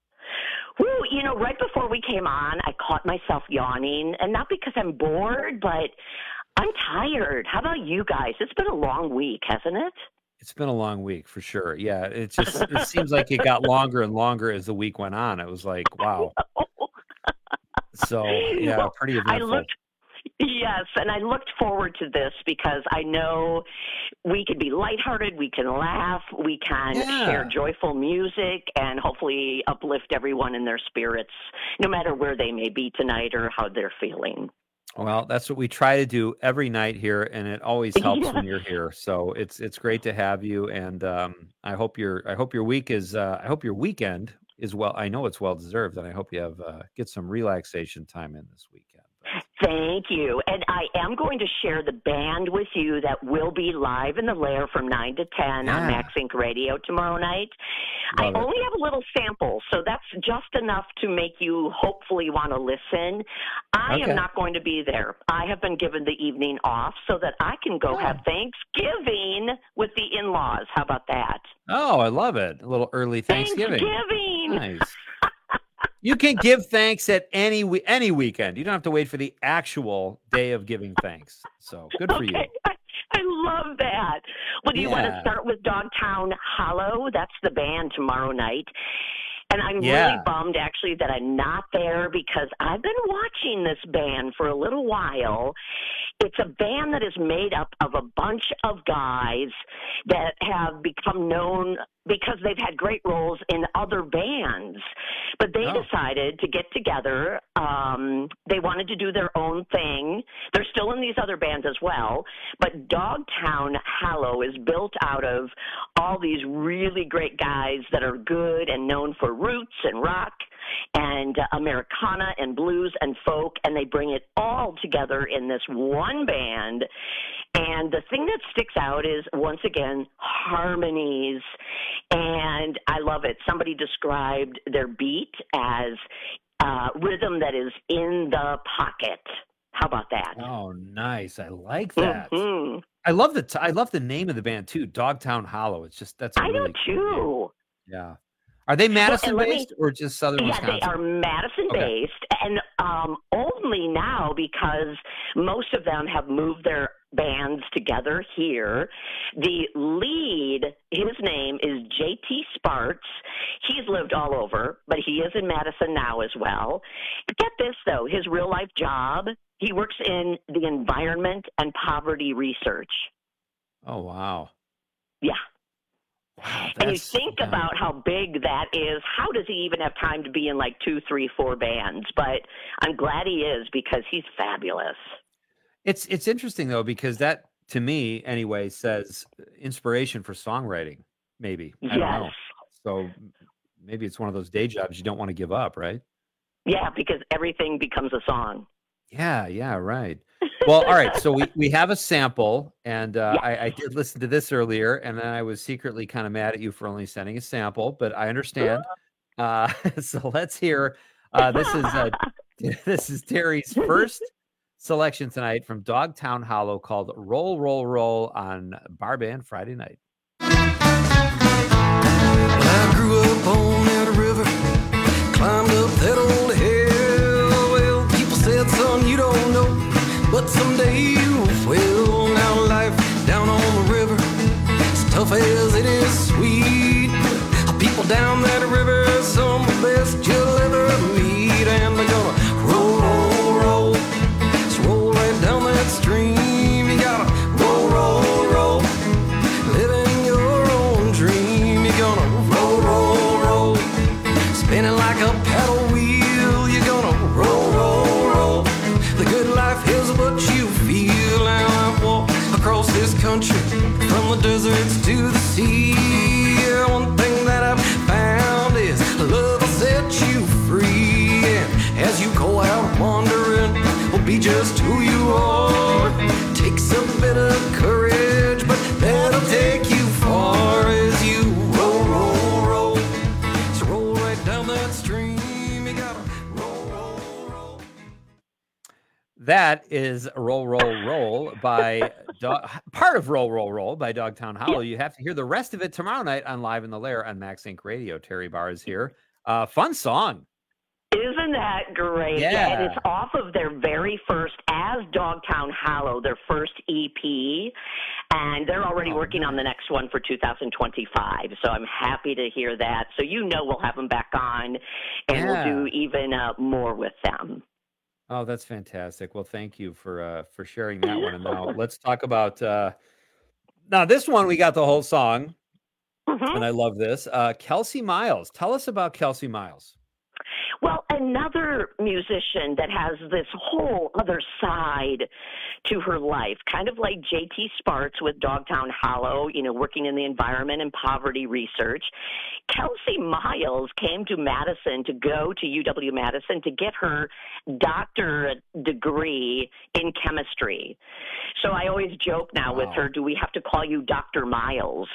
Woo, you know, right before we came on, I caught myself yawning, and not because I'm bored, but I'm tired. How about you guys? It's been a long week, hasn't it? It's been a long week for sure. Yeah, it just it seems like it got longer and longer as the week went on. It was like, wow. So, yeah, Well, pretty I eventful. looked, yes, and I looked forward to this because I know we could be lighthearted, we can laugh, we can Yeah. share joyful music, and hopefully uplift everyone in their spirits, no matter where they may be tonight or how they're feeling. Well, that's what we try to do every night here, and it always helps when Yes. you're here. So it's it's great to have you, and um, I hope your I hope your week is uh, I hope your weekend is well. I know it's well deserved, and I hope you have uh, get some relaxation time in this weekend. Thank you. And I am going to share the band with you that will be live in the lair from nine to ten Yeah. on Max Inc Radio tomorrow night. Love I it. only have a little sample, so that's just enough to make you hopefully want to listen. I Okay. am not going to be there. I have been given the evening off so that I can go have Thanksgiving with the in-laws. How about that? Oh, I love it! A little early Thanksgiving. Thanksgiving. Nice. You can give thanks at any we- any weekend. You don't have to wait for the actual day of giving thanks. So good for you. Okay. I, I love that. Well, do you want to Yeah. start with Dogtown Hollow? That's the band tomorrow night. And I'm Yeah. really bummed, actually, that I'm not there because I've been watching this band for a little while. It's a band that is made up of a bunch of guys that have become known because they've had great roles in other bands. But they Oh. decided to get together. Um, they wanted to do their own thing. They're still in these other bands as well. But Dogtown Hollow is built out of all these really great guys that are good and known for roots and rock and uh, Americana and blues and folk. And they bring it all together in this one band. And the thing that sticks out is, once again, harmonies. And I love it. Somebody described their beat as uh, rhythm that is in the pocket. How about that? Oh, nice! I like that. Mhm. I love the t- I love the name of the band too. Dogtown Hollow. It's just that's a I do really cool too. name. Yeah. Are they Madison Well, and let based me- or just Southern Yeah, Wisconsin? they are Madison Okay. based, and um, only now because most of them have moved their bands together here. The lead, his name is J T Sparks. He's lived all over, but he is in Madison now as well. Get this, though, his real life job, he works in the environment and poverty research. Oh, wow. Yeah. Wow, and you think yeah. about how big that is. How does he even have time to be in like two, three, four bands? But I'm glad he is because he's fabulous. It's it's interesting, though, because that, to me, anyway, says inspiration for songwriting, maybe. I yes. don't know. So maybe it's one of those day jobs you don't want to give up, right? Yeah, because everything becomes a song. Yeah, yeah, right. Well, all right. So we, we have a sample, and uh, yeah. I, I did listen to this earlier, and then I was secretly kind of mad at you for only sending a sample, but I understand. Uh, so let's hear. Uh, this is uh, this is Terry's first selection tonight from Dogtown Hollow called "Roll, Roll, Roll" on Bar Band Friday night. I grew up on that river, climbed up that old hill. Well, people said, son, you don't know, but someday you will. Now life down on the river, as tough as it is sweet. People down that river, some of the best you'll ever meet. And they're gonna roll, roll, roll, just roll right down that stream. You gotta roll, roll, roll, living your own dream. You're gonna roll, roll, roll, spinning like a paddle wheel. You're gonna roll, roll, roll, the good life is what you feel. Now I've walked across this country, from the deserts to the sea. Yeah, one thing that I've found is love will set you free. And as you go out wandering, will be just who you are. Takes a bit of courage, but that'll take you far. As you roll, roll, roll, so roll right down that stream. You gotta roll, roll, roll. That is Roll, Roll, Roll by Dog, part of Roll, Roll, Roll by Dogtown Hollow. You have to hear the rest of it tomorrow night on Live in the Lair on Max Inc Radio. Terry Barr is here. Uh, fun song. Isn't that great? Yeah. yeah. And it's off of their very first, as Dogtown Hollow, their first E P. And they're already oh, working man. on the next one for two thousand twenty-five. So I'm happy to hear that. So you know we'll have them back on, and yeah. we'll do even uh, more with them. Oh, that's fantastic. Well, thank you for uh, for sharing that one. And now let's talk about uh, now this one. We got the whole song, mm-hmm. and I love this. Uh, Kelsey Miles. Tell us about Kelsey Miles. Well, another musician that has this whole other side to her life, kind of like J T Sparks with Dogtown Hollow, you know, working in the environment and poverty research. Kelsey Miles came to Madison to go to U W Madison to get her doctorate degree in chemistry. So I always joke now wow. with her, do we have to call you Doctor Miles?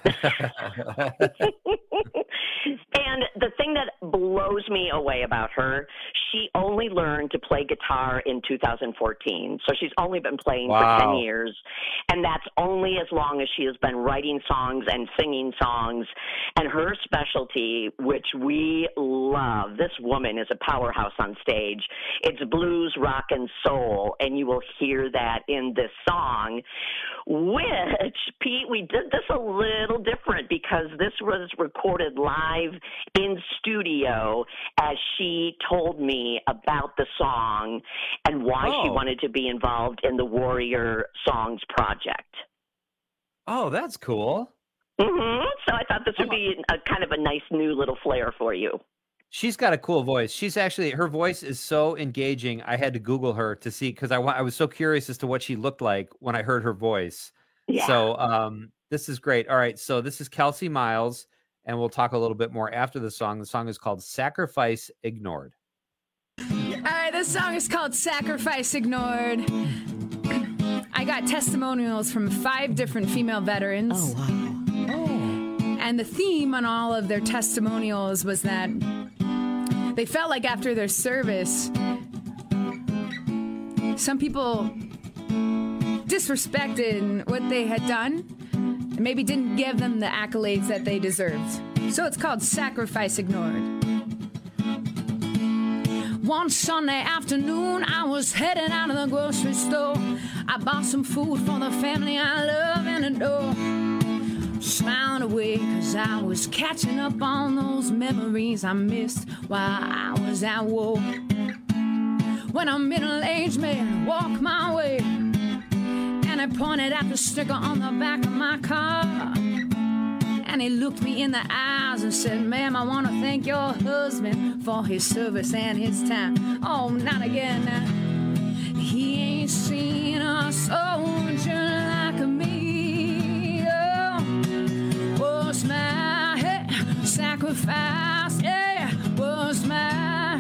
And the thing that blows me away about her, she only learned to play guitar in two thousand fourteen. So she's only been playing wow. for ten years. And that's only as long as she has been writing songs and singing songs. And her specialty, which we love, this woman is a powerhouse on stage. It's blues, rock, and soul. And you will hear that in this song, which, Pete, we did this a little different because this was recorded live in studio as she told me about the song and why oh. she wanted to be involved in the Warrior Songs project. Oh, that's cool. Mm-hmm. So I thought this would be a kind of a nice new little flair for you. She's got a cool voice. She's actually, her voice is so engaging. I had to Google her to see, because I, I was so curious as to what she looked like when I heard her voice. Yeah. So um, this is great. All right. So this is Kelsey Miles, and we'll talk a little bit more after the song. The song is called Sacrifice Ignored. All right. This song is called Sacrifice Ignored. I got testimonials from five different female veterans. Oh, wow. Oh. And the theme on all of their testimonials was that they felt like after their service, some people disrespected what they had done and maybe didn't give them the accolades that they deserved. So it's called Sacrifice Ignored. One Sunday afternoon, I was heading out of the grocery store. I bought some food for the family I love and adore. Smiled away, cause I was catching up on those memories I missed while I was at war. When a middle-aged man walked my way, and And he pointed at the sticker on the back of my car. And he looked me in the eyes and said, ma'am, I want to thank your husband for his service and his time. Oh, not again now. He ain't seen a soldier like me. Oh, was my hey, sacrifice, yeah, was my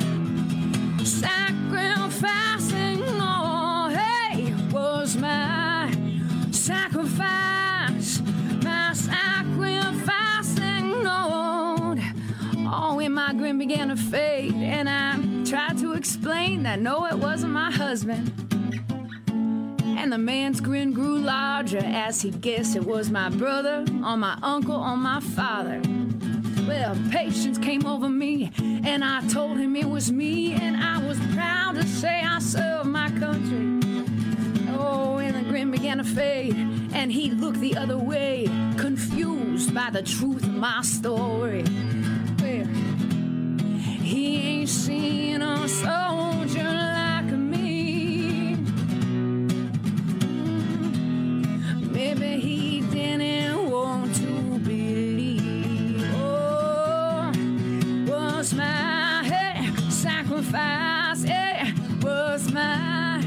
sacrificing. Oh, hey, was my sacrifice, my sacrificing, Lord. Oh, when my grin began to fade, and I tried to explain that no, it wasn't my husband. And the man's grin grew larger as he guessed it was my brother, or my uncle, or my father. Well, patience came over me, and I told him it was me, and I was proud to say I served my country. Oh, and the grin began to fade, and he looked the other way, confused by the truth of my story. Well, he ain't seen a soldier like me. Maybe he didn't want to believe. Oh, was my hey, sacrifice, yeah, was my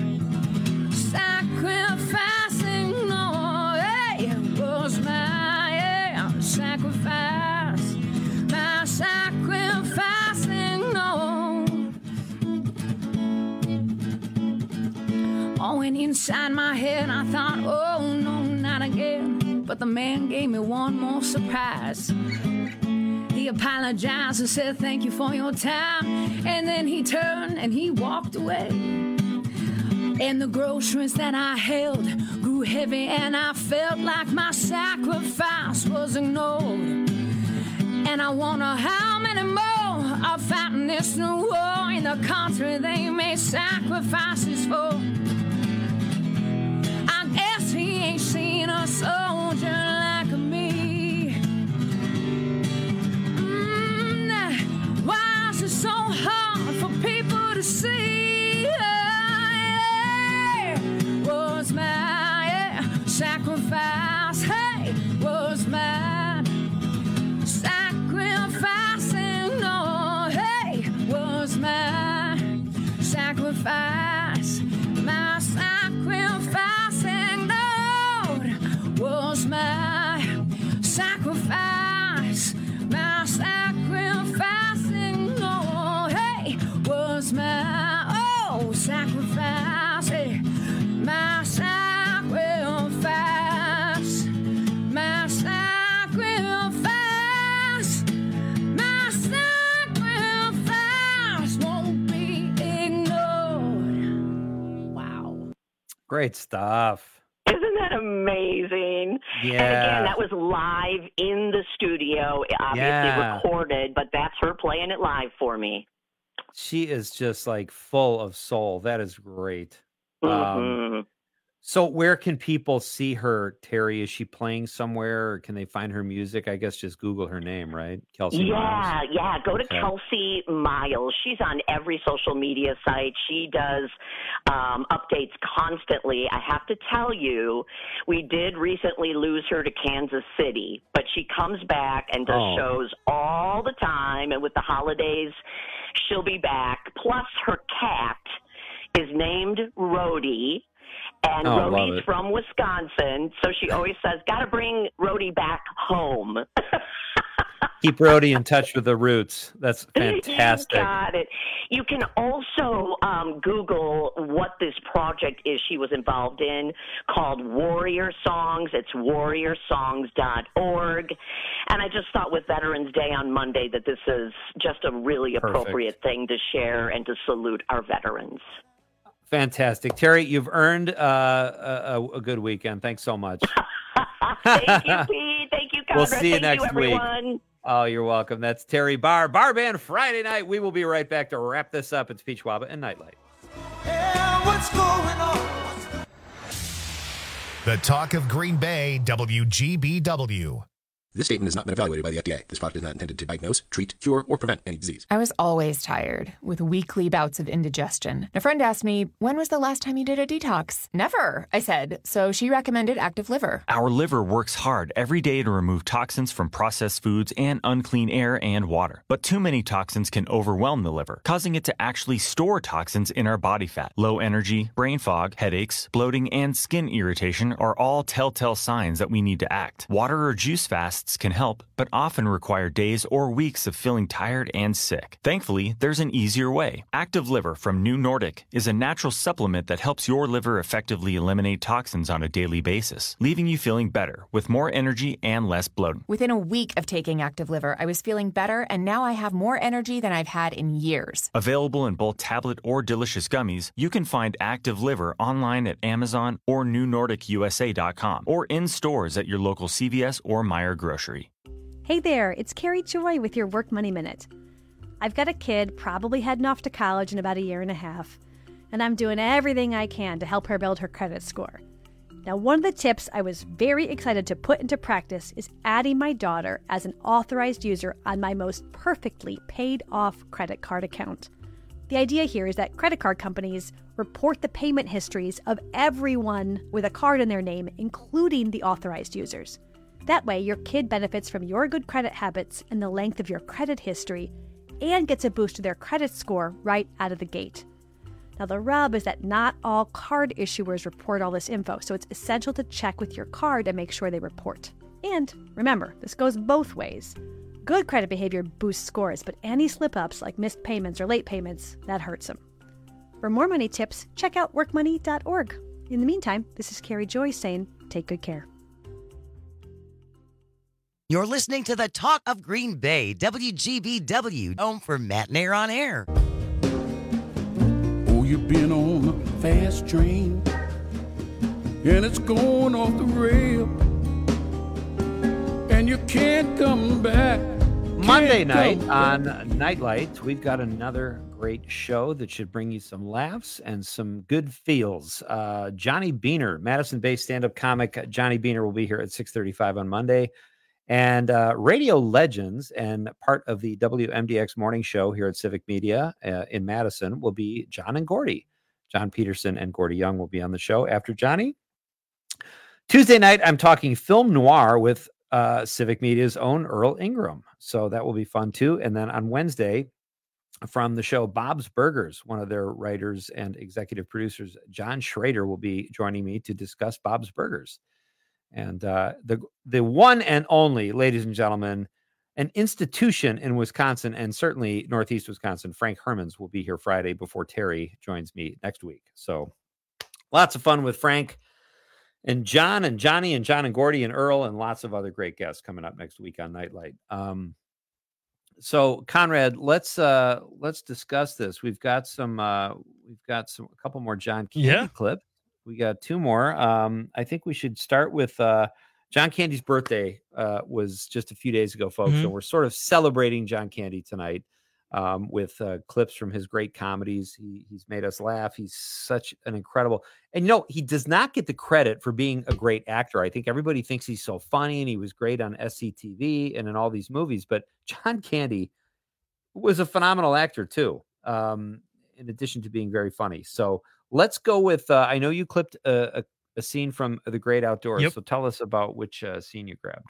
sacrificing, no, hey, was my yeah, sacrifice, my sacrificing, no. Oh, and inside my head I thought, oh no, not again. But the man gave me one more surprise. He apologized and said thank you for your time, and then he turned and he walked away. And the groceries that I held grew heavy, and I felt like my sacrifice was ignored. And I wonder how many more are fighting this new war in the country they made sacrifices for. I guess he ain't seen a soldier like me. Mm, why is it so hard for people to see? Was my yeah, sacrifice, hey, was my sacrificing, no, hey, was my sacrifice, my sacrificing, Lord, was my sacrifice, my sacrificing, no, hey, was my, oh, sacrifice, hey. My sacrifice, my sacrifice, my sacrifice won't be ignored. Wow. Great stuff. Isn't that amazing? Yeah. And again, that was live in the studio, obviously Yeah. recorded, but that's her playing it live for me. She is just like full of soul. That is great. Mhm. Um, so where can people see her, Terry? Is she playing somewhere, or can they find her music? I guess just Google her name, right? Kelsey Yeah, Miles. yeah. Go to Okay. Kelsey Miles. She's on every social media site. She does um, updates constantly. I have to tell you, we did recently lose her to Kansas City, but she comes back and does Oh. shows all the time. And with the holidays, she'll be back. Plus, her cat is named Rhodey. And Oh, love Rhodey's it. from Wisconsin, so she always says, gotta bring Rhodey back home. Keep Rhodey in touch with the roots. That's fantastic. You got it. You can also um, Google what this project is she was involved in, called Warrior Songs. It's warrior songs dot org. And I just thought with Veterans Day on Monday that this is just a really Perfect. appropriate thing to share and to salute our veterans. Fantastic. Terry, you've earned uh, a, a good weekend. Thanks so much. Thank you, Pete. Thank you, Conrad. We'll see you Thank next you, week. everyone. Oh, you're welcome. That's Terry Barr. Bar Band Friday night. We will be right back to wrap this up. It's Peach Waba and Nightlight. What's going on? The talk of Green Bay, W G B W. This statement has not been evaluated by the F D A. This product is not intended to diagnose, treat, cure, or prevent any disease. I was always tired, with weekly bouts of indigestion. A friend asked me, when was the last time you did a detox? Never, I said. So she recommended Active Liver. Our liver works hard every day to remove toxins from processed foods and unclean air and water. But too many toxins can overwhelm the liver, causing it to actually store toxins in our body fat. Low energy, brain fog, headaches, bloating, and skin irritation are all telltale signs that we need to act. Water or juice fasts can help, but often require days or weeks of feeling tired and sick. Thankfully, there's an easier way. Active Liver from New Nordic is a natural supplement that helps your liver effectively eliminate toxins on a daily basis, leaving you feeling better with more energy and less bloating. Within a week of taking Active Liver, I was feeling better, and now I have more energy than I've had in years. Available in both tablet or delicious gummies, you can find Active Liver online at Amazon or new nordic u s a dot com or in stores at your local C V S or Meijer grocery. Hey there, it's Carrie Joy with your Work Money Minute. I've got a kid probably heading off to college in about a year and a half, and I'm doing everything I can to help her build her credit score. Now, one of the tips I was very excited to put into practice is adding my daughter as an authorized user on my most perfectly paid-off credit card account. The idea here is that credit card companies report the payment histories of everyone with a card in their name, including the authorized users. That way, your kid benefits from your good credit habits and the length of your credit history and gets a boost to their credit score right out of the gate. Now, the rub is that not all card issuers report all this info, so it's essential to check with your card and make sure they report. And remember, this goes both ways. Good credit behavior boosts scores, but any slip-ups like missed payments or late payments, that hurts them. For more money tips, check out work money dot org. In the meantime, this is Carrie Joy saying, take good care. You're listening to the Talk of Green Bay, W G B W, home for Matt and Air on Air. Oh, you've been on a fast train, and it's going off the rail, and you can't come back. Monday night on Nightlight, we've got another great show that should bring you some laughs and some good feels. Uh, Johnny Beaner, Madison-based stand-up comic Johnny Beaner will be here at six thirty-five on Monday. And uh, radio legends and part of the W M D X morning show here at Civic Media uh, in Madison will be John and Gordy. John Peterson and Gordy Young will be on the show after Johnny. Tuesday night, I'm talking film noir with uh, Civic Media's own Earl Ingram. So that will be fun too. And then on Wednesday, from the show Bob's Burgers, one of their writers and executive producers, John Schrader, will be joining me to discuss Bob's Burgers. And uh, the the one and only, ladies and gentlemen, an institution in Wisconsin and certainly Northeast Wisconsin, Frank Hermans, will be here Friday before Terry joins me next week. So lots of fun with Frank and John and Johnny and John and Gordy and Earl and lots of other great guests coming up next week on Nightlight. Um, so Conrad, let's uh, let's discuss this. We've got some uh, we've got some a couple more John Candy yeah. clips. We got two more. Um, I think we should start with uh, John Candy's birthday uh, was just a few days ago, folks. Mm-hmm. So we're sort of celebrating John Candy tonight um, with uh, clips from his great comedies. He, he's made us laugh. He's such an incredible, and you know, he does not get the credit for being a great actor. I think everybody thinks he's so funny and he was great on S C T V and in all these movies, but John Candy was a phenomenal actor too, um, in addition to being very funny. So let's go with, uh, I know you clipped a, a, a scene from The Great Outdoors. Yep. So tell us about which uh, scene you grabbed.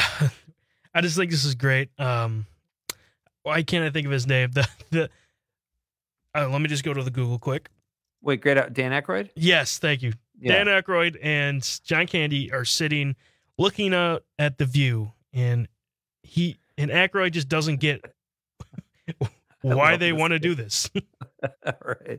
I just think this is great. Um, why can't I think of his name? The the. Uh, let me just go to the Google quick. Wait, great out Dan Aykroyd? Yes, thank you. Yeah. Dan Aykroyd and John Candy are sitting, looking out at the view, and he and Aykroyd just doesn't get why they want to do this. All right.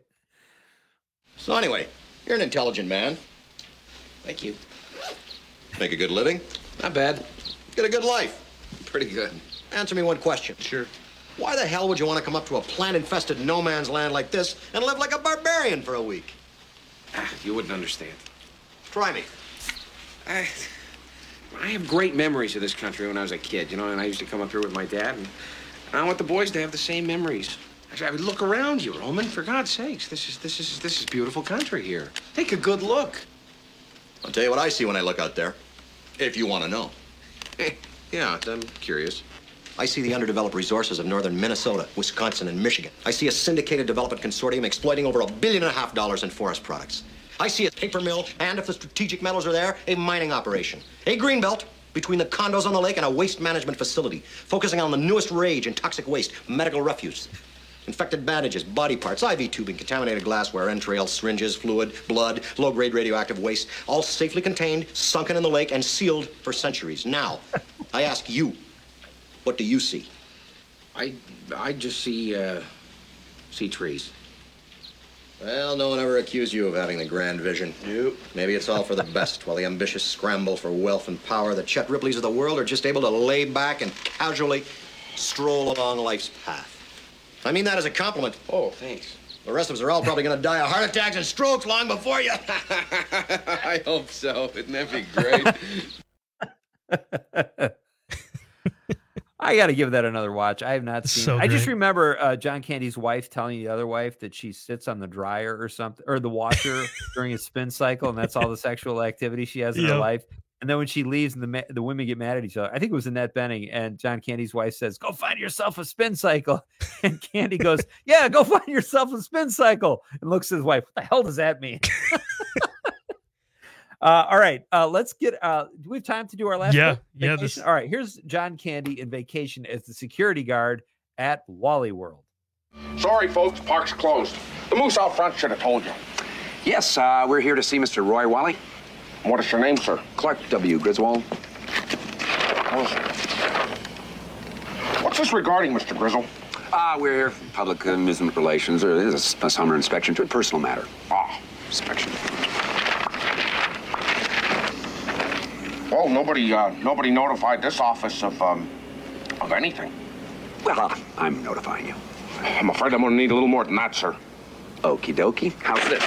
So anyway, you're an intelligent man. Thank you. Make a good living. Not bad. Get a good life. Pretty good. Answer me one question. Sure. Why the hell would you want to come up to a plant-infested no man's land like this and live like a barbarian for a week? Ah, you wouldn't understand. Try me. I, I have great memories of this country when I was a kid, you know, and I used to come up here with my dad, and I want the boys to have the same memories. I mean, look around you, Roman. For God's sakes, this is this is this is beautiful country here. Take a good look. I'll tell you what I see when I look out there, if you want to know. Yeah, I'm curious. I see the underdeveloped resources of northern Minnesota, Wisconsin, and Michigan. I see a syndicated development consortium exploiting over a billion and a half dollars in forest products. I see a paper mill, and if the strategic metals are there, a mining operation. A greenbelt between the condos on the lake and a waste management facility, focusing on the newest rage in toxic waste, medical refuse, infected bandages, body parts, I V tubing, contaminated glassware, entrails, syringes, fluid, blood, low-grade radioactive waste, all safely contained, sunken in the lake, and sealed for centuries. Now, I ask you, what do you see? I, I just see, uh, see trees. Well, no one ever accused you of having the grand vision. Nope. Maybe it's all for the best, while the ambitious scramble for wealth and power, the Chet Ripleys of the world are just able to lay back and casually stroll along life's path. I mean that as a compliment. Oh, thanks. The rest of us are all probably going to die of heart attacks and strokes long before you. I hope so. Wouldn't that be great? I got to give that another watch. I have not seen So it. I just great. remember uh, John Candy's wife telling the other wife that she sits on the dryer or something, or the washer during a spin cycle, and that's all the sexual activity she has in her Yep. life. And then when she leaves and the ma- the women get mad at each other, I think it was Annette Bening, and John Candy's wife says, "Go find yourself a spin cycle." And Candy goes, "Yeah, go find yourself a spin cycle." And looks at his wife, "What the hell does that mean?" uh, all right, uh, let's get. Uh, do we have time to do our last? Yeah, book? yeah, Vacation? this- All right, here's John Candy in Vacation as the security guard at Wally World. Sorry, folks, park's closed. The moose out front should have told you. Yes, uh, we're here to see Mister Roy Wally. What is your name, sir? Clark W. Griswold. What's this regarding, Mister Grizzle? Uh, we're here for public amusement relations, or this is a summer inspection to a personal matter. Ah, inspection. Well, nobody, uh, nobody notified this office of, um, of anything. Well, uh, I'm notifying you. I'm afraid I'm gonna need a little more than that, sir. Okie dokie. How's this?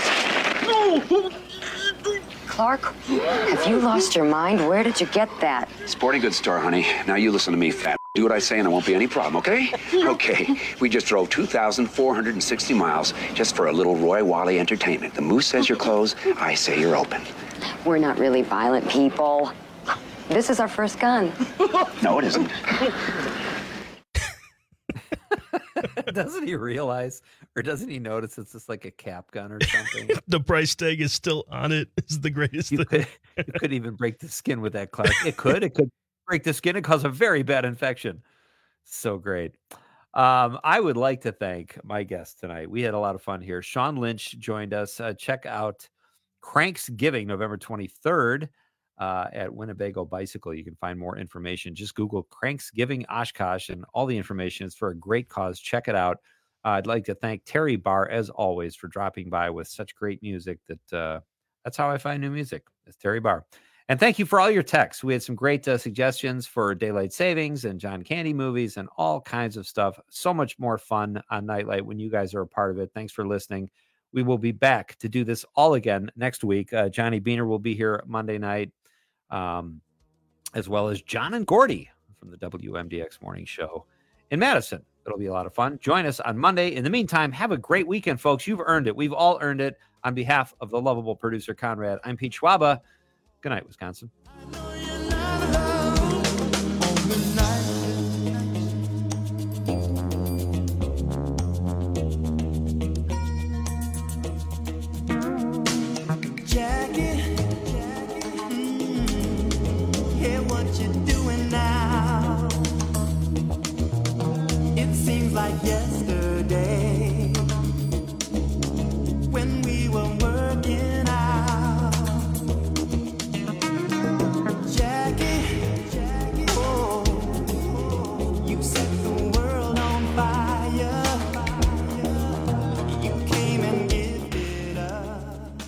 Clark, have you lost your mind? Where did you get that? Sporting goods store, honey. Now you listen to me, fat. Do what I say and there won't be any problem, okay? Okay. We just drove two thousand four hundred sixty miles just for a little Roy Wally entertainment. The moose says you're closed. I say you're open. We're not really violent people. This is our first gun. No, it isn't. Doesn't he realize, or doesn't he notice it's just like a cap gun or something? The price tag is still on it. It's the greatest You thing. could, you could even break the skin with that, Clark. It could. It could break the skin and cause a very bad infection. So great. Um, I would like to thank my guests tonight. We had a lot of fun here. Sean Lynch joined us. Uh, check out Cranksgiving, November twenty-third. Uh, at Winnebago Bicycle. You can find more information. Just Google Cranksgiving Oshkosh, and all the information is for a great cause. Check it out. Uh, I'd like to thank Terry Barr, as always, for dropping by with such great music. That uh, that's how I find new music. It's Terry Barr. And thank you for all your texts. We had some great uh, suggestions for daylight savings and John Candy movies and all kinds of stuff. So much more fun on Nightlight when you guys are a part of it. Thanks for listening. We will be back to do this all again next week. Uh, Johnny Beaner will be here Monday night. Um, as well as John and Gordy from the W M D X Morning Show in Madison. It'll be a lot of fun. Join us on Monday. In the meantime, have a great weekend, folks. You've earned it. We've all earned it. On behalf of the lovable producer, Conrad, I'm Pete Schwaba. Good night, Wisconsin. Like yesterday when we were working out. Jackie, Jackie, oh, you set the world on fire. You came and gifted us.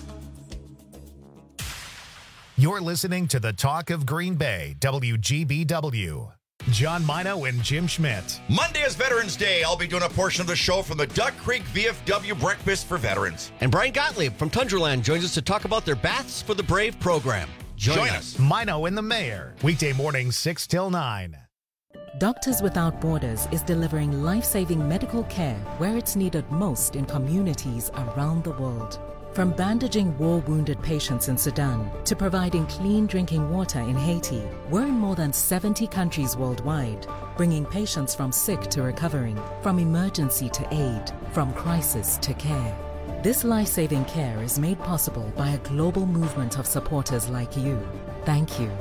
You're listening to the Talk of Green Bay, W G B W. John Mino and Jim Schmidt. Monday is Veterans Day. I'll be doing a portion of the show from the Duck Creek V F W Breakfast for Veterans. And Brian Gottlieb from Tundraland joins us to talk about their Baths for the Brave program. Join, Join us. us. Mino and the Mayor. Weekday mornings six till nine. Doctors Without Borders is delivering life-saving medical care where it's needed most in communities around the world. From bandaging war-wounded patients in Sudan to providing clean drinking water in Haiti, we're in more than seventy countries worldwide, bringing patients from sick to recovering, from emergency to aid, from crisis to care. This life-saving care is made possible by a global movement of supporters like you. Thank you.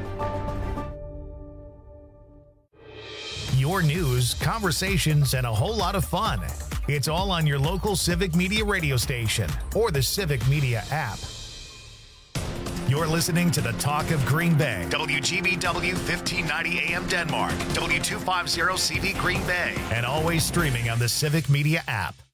Your news, conversations, and a whole lot of fun. It's all on your local Civic Media radio station or the Civic Media app. You're listening to the Talk of Green Bay. W G B W fifteen ninety A M Denmark. W two fifty C B Green Bay. And always streaming on the Civic Media app.